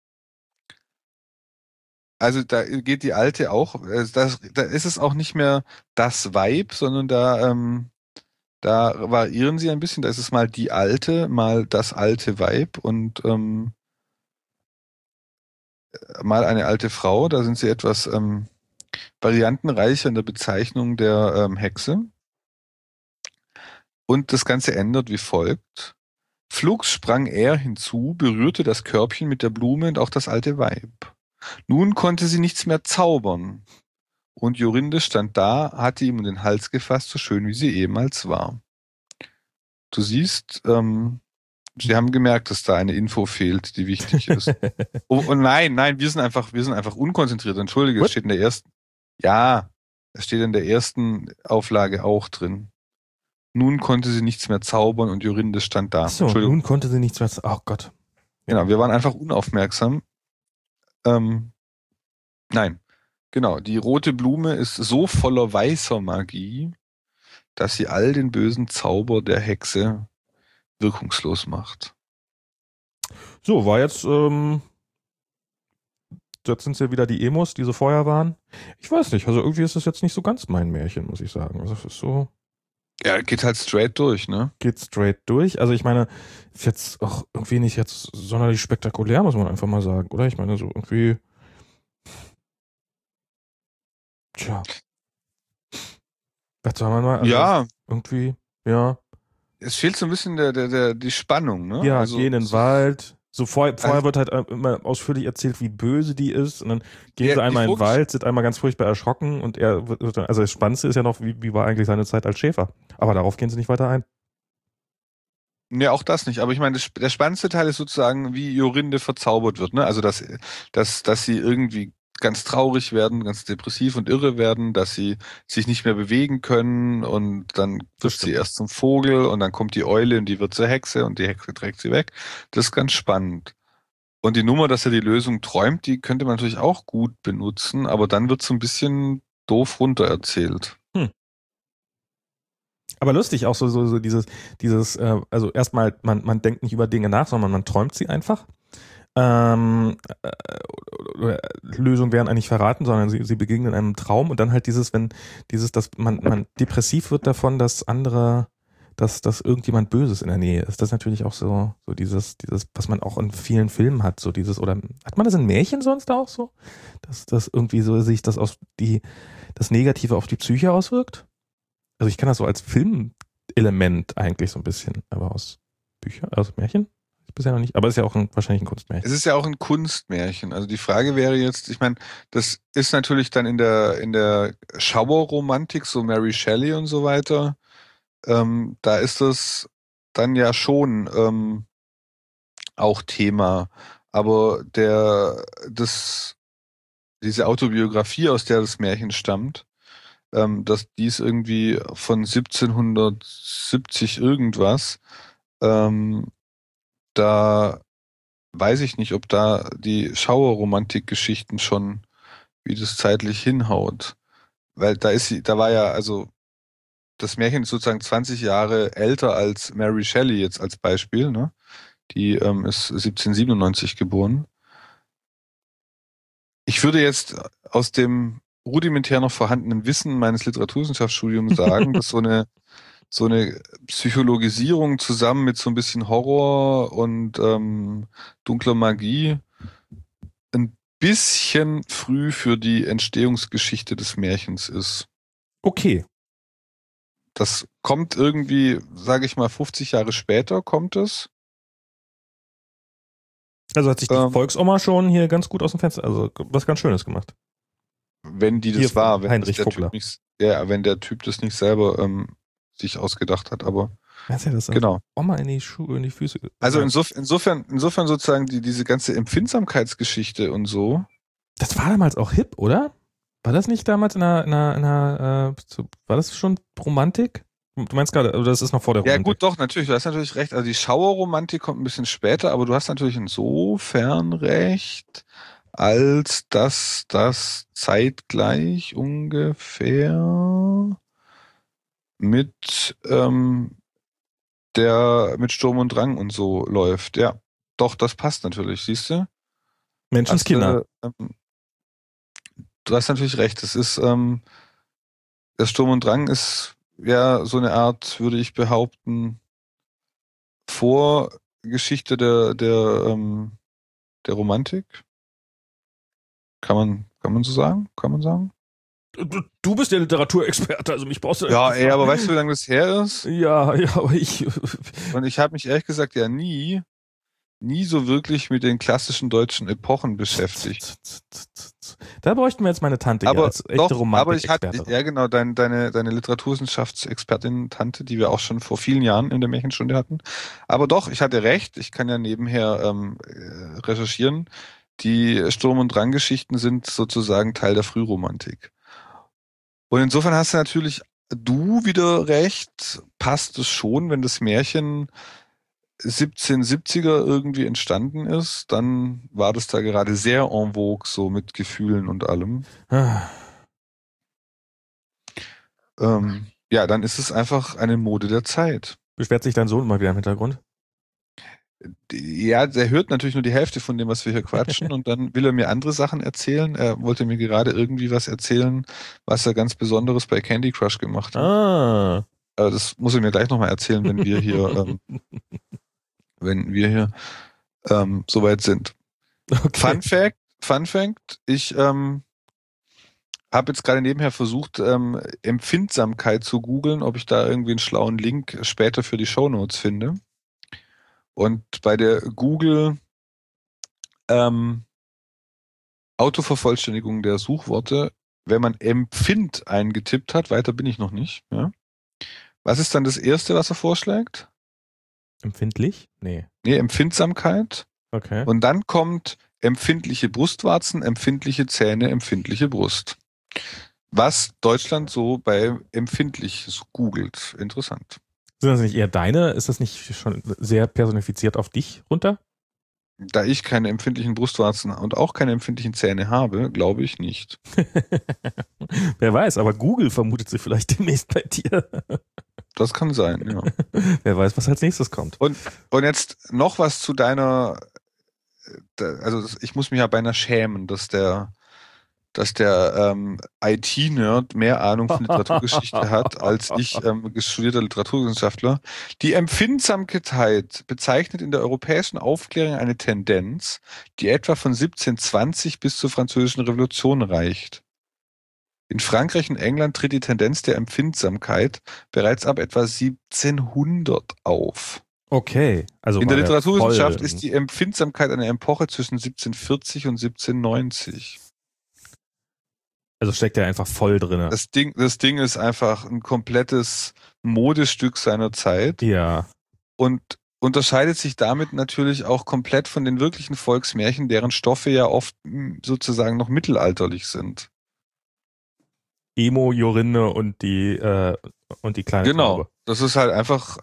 Also da geht die Alte auch, da ist es auch nicht mehr das Weib, sondern da variieren sie ein bisschen. Da ist es mal die Alte, mal das alte Weib und mal eine alte Frau. Da sind sie etwas variantenreicher in der Bezeichnung der Hexe. Und das Ganze ändert wie folgt. Flugs sprang er hinzu, berührte das Körbchen mit der Blume und auch das alte Weib. Nun konnte sie nichts mehr zaubern. Und Jorinde stand da, hatte ihm um den Hals gefasst, so schön wie sie ehemals war. Du siehst, sie haben gemerkt, dass da eine Info fehlt, die wichtig ist. Oh nein, wir sind einfach unkonzentriert. Entschuldige, es
What?
steht in der ersten. Ja, es steht in der ersten Auflage auch drin. Nun konnte sie nichts mehr zaubern und Jorinde stand da.
Achso,
Entschuldigung.
nun konnte sie nichts mehr. Oh Gott.
Genau, wir waren einfach unaufmerksam. Nein, genau. Die rote Blume ist so voller weißer Magie, dass sie all den bösen Zauber der Hexe wirkungslos macht.
So, jetzt sind es ja wieder die Emos, die so vorher waren. Ich weiß nicht, also irgendwie ist das jetzt nicht so ganz mein Märchen, muss ich sagen. Also es ist so.
Ja, geht halt straight durch, ne?
Geht straight durch. Also ich meine, ist jetzt auch irgendwie nicht jetzt sonderlich spektakulär, muss man einfach mal sagen, oder? Ich meine, so irgendwie. Tja. Was soll man mal? Also
Ja,
irgendwie, ja.
es fehlt so ein bisschen die Spannung, ne?
Ja,
Also,
gehen in den Wald. So vorher
also,
wird halt immer ausführlich erzählt, wie böse die ist. Und dann gehen
ja,
sie
die
einmal in den
Vorgesch
Wald, sind einmal ganz furchtbar erschrocken und also das Spannendste ist ja noch, wie war eigentlich seine Zeit als Schäfer. Aber darauf gehen sie nicht weiter ein.
ne, auch das nicht. Aber ich meine, der spannendste Teil ist sozusagen, wie Jorinde verzaubert wird, ne? Also, dass sie irgendwie ganz traurig werden, ganz depressiv und irre werden, dass sie sich nicht mehr bewegen können und dann
Das
wird sie
stimmt.
erst zum Vogel und dann kommt die Eule und die wird zur Hexe und die Hexe trägt sie weg. Das ist ganz spannend. Und die Nummer, dass er die Lösung träumt, die könnte man natürlich auch gut benutzen, aber dann wird so ein bisschen doof runtererzählt.
Hm. Aber lustig auch so dieses, also erstmal, man denkt nicht über Dinge nach, sondern man träumt sie einfach. Lösungen werden eigentlich verraten, sondern sie begegnen einem Traum und dann halt dass man depressiv wird davon, dass irgendjemand Böses in der Nähe ist. Das ist natürlich auch so dieses, was man auch in vielen Filmen hat, so dieses, oder hat man das in Märchen sonst auch so? Dass das irgendwie so sich das Negative auf die Psyche auswirkt? Also ich kann das so als Filmelement eigentlich so ein bisschen, aber aus Märchen? Bisher noch nicht, aber ist ja auch wahrscheinlich ein Kunstmärchen.
Es ist ja auch ein Kunstmärchen. Also die Frage wäre jetzt, ich meine, das ist natürlich dann in der Schauerromantik, so Mary Shelley und so weiter. Da ist das dann ja schon auch Thema. Aber diese Autobiografie, aus der das Märchen stammt, dass dies irgendwie von 1770 irgendwas, ähm, da weiß ich nicht, ob da die Schauerromantik-Geschichten schon, wie das zeitlich hinhaut. Weil da war ja, also das Märchen ist sozusagen 20 Jahre älter als Mary Shelley jetzt als Beispiel, ne? Die ist 1797 geboren. Ich würde jetzt aus dem rudimentär noch vorhandenen Wissen meines Literaturwissenschaftsstudiums sagen, dass so eine Psychologisierung zusammen mit so ein bisschen Horror und dunkler Magie ein bisschen früh für die Entstehungsgeschichte des Märchens ist.
Okay.
Das kommt irgendwie, sage ich mal, 50 Jahre später kommt es.
Also hat sich die Volksoma schon hier ganz gut aus dem Fenster, also was ganz Schönes gemacht.
Wenn die
Hier
das war, wenn das
Heinrich
der
Vogler.
Typ nicht, ja, wenn der Typ das nicht selber sich ausgedacht hat, aber
Wer hat ja das
genau.
Oma in die Schuhe, in die Füße?
Also insofern sozusagen diese ganze Empfindsamkeitsgeschichte und so.
Das war damals auch hip, oder? War das nicht damals war das schon Romantik? Du meinst gerade, also das ist noch vor der
Ja,
Romantik.
gut, doch, natürlich, du hast natürlich recht. Also die Schauerromantik kommt ein bisschen später, aber du hast natürlich insofern recht, als dass das zeitgleich ungefähr mit mit Sturm und Drang und so läuft. Ja, doch, das passt natürlich, siehst du?
Menschenskinder.
Du hast natürlich recht. Der Sturm und Drang ist ja so eine Art, würde ich behaupten, Vorgeschichte der Romantik. Kann man so sagen? Kann man sagen?
Du bist der Literaturexperte, also mich brauchst du
Ja, ey, aber weißt du, wie lange das her ist?
Ja, aber
Und ich habe mich ehrlich gesagt ja nie so wirklich mit den klassischen deutschen Epochen beschäftigt.
Da bräuchten wir jetzt meine Tante hier
Aber
als echte
doch, aber ich hatte,
Romantik-Expertin.
ja genau, deine Literaturwissenschaftsexpertin-Tante, die wir auch schon vor vielen Jahren in der Märchenstunde hatten. Aber doch, ich hatte recht, ich kann ja nebenher recherchieren. Die Sturm- und Drang-Geschichten sind sozusagen Teil der Frühromantik. Und insofern hast du wieder recht, passt es schon, wenn das Märchen 1770er irgendwie entstanden ist, dann war das da gerade sehr en vogue, so mit Gefühlen und allem. Ja, dann ist es einfach eine Mode der Zeit.
Beschwert sich dein Sohn mal wieder im Hintergrund?
Ja, der hört natürlich nur die Hälfte von dem, was wir hier quatschen, und dann will er mir andere Sachen erzählen. Er wollte mir gerade irgendwie was erzählen, was er ganz Besonderes bei Candy Crush gemacht hat.
Ah.
Das muss er mir gleich nochmal erzählen, wenn wir hier, soweit sind.
Okay.
Fun Fact, ich habe jetzt gerade nebenher versucht, Empfindsamkeit zu googeln, ob ich da irgendwie einen schlauen Link später für die Shownotes finde. Und bei der Google ähm, Autovervollständigung der Suchworte, wenn man Empfind eingetippt hat, weiter bin ich noch nicht. Ja. Was ist dann das Erste, was er vorschlägt?
Empfindlich? Nee.
Nee, Empfindsamkeit.
Okay.
Und dann kommt empfindliche Brustwarzen, empfindliche Zähne, empfindliche Brust. Was Deutschland so bei empfindlich so googelt. Interessant.
Sind das nicht eher deine? Ist das nicht schon sehr personifiziert auf dich runter?
Da ich keine empfindlichen Brustwarzen und auch keine empfindlichen Zähne habe, glaube ich nicht.
Wer weiß, aber Google vermutet sie vielleicht demnächst bei dir.
Das kann sein, ja.
Wer weiß, was als nächstes kommt.
Und jetzt noch was zu deiner, also ich muss mich ja beinahe schämen, dass der IT-Nerd mehr Ahnung von Literaturgeschichte hat als ich studierter Literaturwissenschaftler. Die Empfindsamkeit bezeichnet in der europäischen Aufklärung eine Tendenz, die etwa von 1720 bis zur Französischen Revolution reicht. In Frankreich und England tritt die Tendenz der Empfindsamkeit bereits ab etwa 1700 auf.
Okay, also
In der
war der
Literaturwissenschaft
voll.
ist die Empfindsamkeit eine Epoche zwischen 1740 und 1790.
Also steckt er einfach voll drin.
Das Ding ist einfach ein komplettes Modestück seiner Zeit
Ja.
und unterscheidet sich damit natürlich auch komplett von den wirklichen Volksmärchen, deren Stoffe ja oft sozusagen noch mittelalterlich sind.
Emo, Jorinde und die kleine
Genau.
Taube.
Das ist halt einfach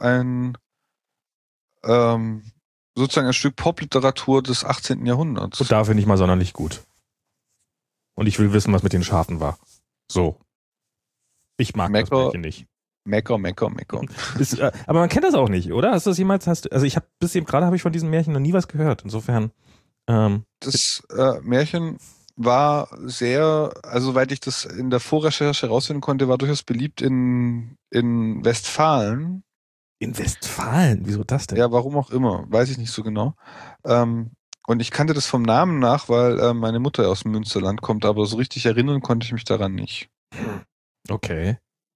sozusagen ein Stück Popliteratur des 18. Jahrhunderts.
Und dafür nicht mal sonderlich gut. Und ich will wissen, was mit den Schafen war. So. Ich mag das Märchen nicht.
Mecker.
Aber man kennt das auch nicht, oder? Also ich habe bis eben gerade habe ich von diesen Märchen noch nie was gehört. Insofern.
Das Märchen war sehr, also soweit ich das in der Vorrecherche herausfinden konnte, war durchaus beliebt in Westfalen.
In Westfalen? Wieso das denn?
Ja, warum auch immer, weiß ich nicht so genau. Und ich kannte das vom Namen nach, weil meine Mutter aus dem Münsterland kommt, aber so richtig erinnern konnte ich mich daran nicht.
Okay.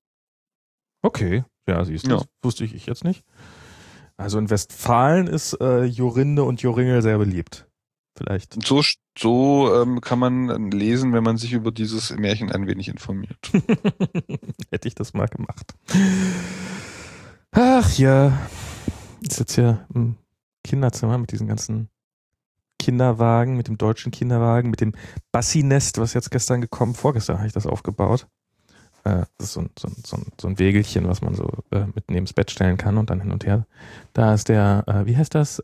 Ja, siehst du, das wusste ich jetzt nicht. Also in Westfalen ist Jorinde und Joringel sehr beliebt. Vielleicht.
So kann man lesen, wenn man sich über dieses Märchen ein wenig informiert.
Hätte ich das mal gemacht. Ach ja. Ich sitze hier im Kinderzimmer mit diesen ganzen Kinderwagen, mit dem deutschen Kinderwagen, mit dem Bassinest, was jetzt vorgestern habe ich das aufgebaut. Das ist so ein Wägelchen, was man so mit neben das Bett stellen kann und dann hin und her. Da ist der, wie heißt das?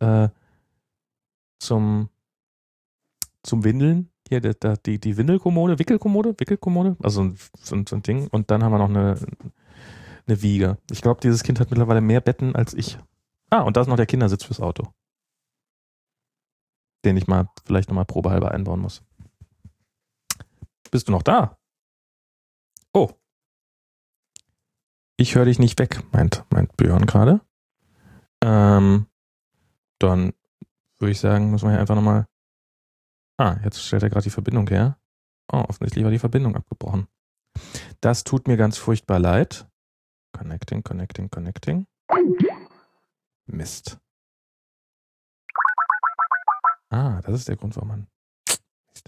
Zum Windeln. Hier, die Windelkommode, Wickelkommode, also so ein Ding. Und dann haben wir noch eine Wiege. Ich glaube, dieses Kind hat mittlerweile mehr Betten als ich. Und da ist noch der Kindersitz fürs Auto. Den ich vielleicht nochmal probehalber einbauen muss. Bist du noch da? Oh. Ich höre dich nicht weg, meint Björn gerade. Dann würde ich sagen, muss man hier einfach nochmal. Jetzt stellt er gerade die Verbindung her. Offensichtlich war die Verbindung abgebrochen. Das tut mir ganz furchtbar leid. Connecting. Mist. Das ist der Grund, warum man. Mist.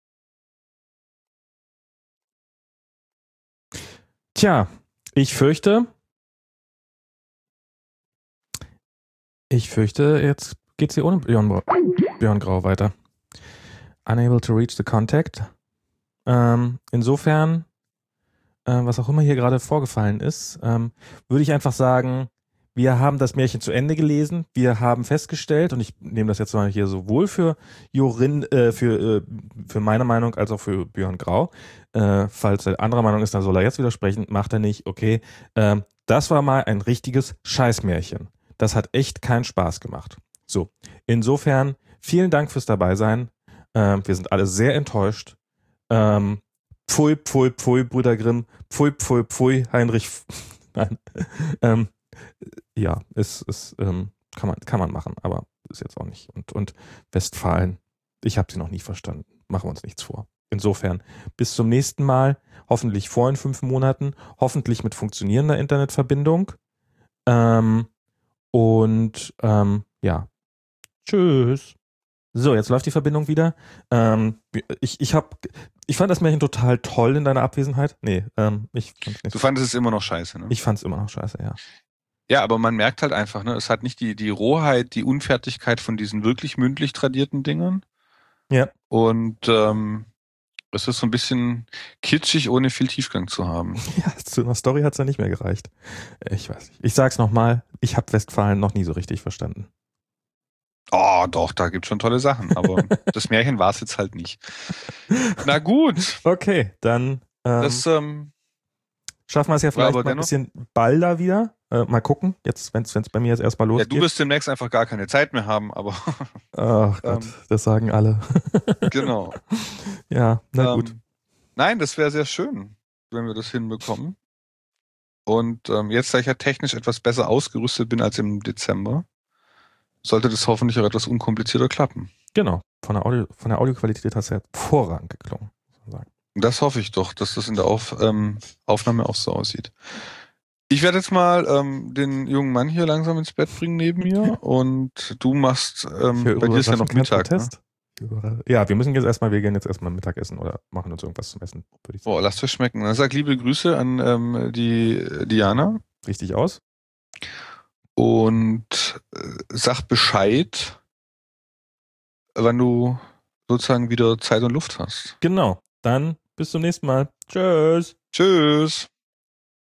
Tja, ich fürchte, jetzt geht's hier ohne Björn Grau weiter. Unable to reach the contact. Insofern, was auch immer hier gerade vorgefallen ist, würde ich einfach sagen, wir haben das Märchen zu Ende gelesen. Wir haben festgestellt, und ich nehme das jetzt mal hier sowohl für für meine Meinung als auch für Björn Grau. Falls er anderer Meinung ist, dann soll er jetzt widersprechen. Macht er nicht. Okay. Das war mal ein richtiges Scheißmärchen. Das hat echt keinen Spaß gemacht. So. Insofern, vielen Dank fürs Dabeisein. Wir sind alle sehr enttäuscht. Pfui, Brüder Grimm. Pfui, Heinrich. Nein. Ja, es kann man machen, aber ist jetzt auch nicht. Und Westfalen, ich habe sie noch nie verstanden. Machen wir uns nichts vor. Insofern, bis zum nächsten Mal. Hoffentlich vor in 5 Monaten. Hoffentlich mit funktionierender Internetverbindung. Tschüss. So, jetzt läuft die Verbindung wieder. Ich fand das Märchen total toll in deiner Abwesenheit. Nee, ich fand's nicht.
Du fandest es immer noch scheiße, ne?
Ich fand's immer noch scheiße, ja.
Ja, aber man merkt halt einfach, ne, es hat nicht die Rohheit, die Unfertigkeit von diesen wirklich mündlich tradierten Dingern.
Ja.
Und es ist so ein bisschen kitschig, ohne viel Tiefgang zu haben.
Ja, zu einer Story hat's ja nicht mehr gereicht. Ich weiß nicht. Ich sag's nochmal, ich habe Westfalen noch nie so richtig verstanden.
Oh, doch, da gibt's schon tolle Sachen, aber das Märchen war es jetzt halt nicht. Na gut,
Okay, dann
das
schaffen wir es ja
war
vielleicht
aber
mal ein
dennoch.
bisschen balder wieder. Mal gucken, jetzt, wenn's bei mir jetzt erstmal
Ja, du
losgeht.
wirst demnächst einfach gar keine Zeit mehr haben, aber
Ach Gott,
ähm,
das sagen alle.
genau.
Ja, na gut.
Nein, das wäre sehr schön, wenn wir das hinbekommen. Und jetzt, da ich ja technisch etwas besser ausgerüstet bin als im Dezember, sollte das hoffentlich auch etwas unkomplizierter klappen.
Genau. Von der Audioqualität hast du ja hervorragend geklungen, muss man sagen.
Und das hoffe ich doch, dass das in der Aufnahme auch so aussieht. Ich werde jetzt mal den jungen Mann hier langsam ins Bett bringen neben mir und du machst,
Ich höre
bei dir ist ja noch
überraschend keinen
Mittag, ne?
Protest. Ja, wir gehen jetzt erstmal Mittagessen oder machen uns irgendwas zum Essen, würde ich sagen.
Boah, lasst euch schmecken. Dann sag liebe Grüße an die Diana
Richtig aus?
und sag Bescheid, wann du sozusagen wieder Zeit und Luft hast.
Genau. Dann bis zum nächsten Mal. Tschüss.
Tschüss.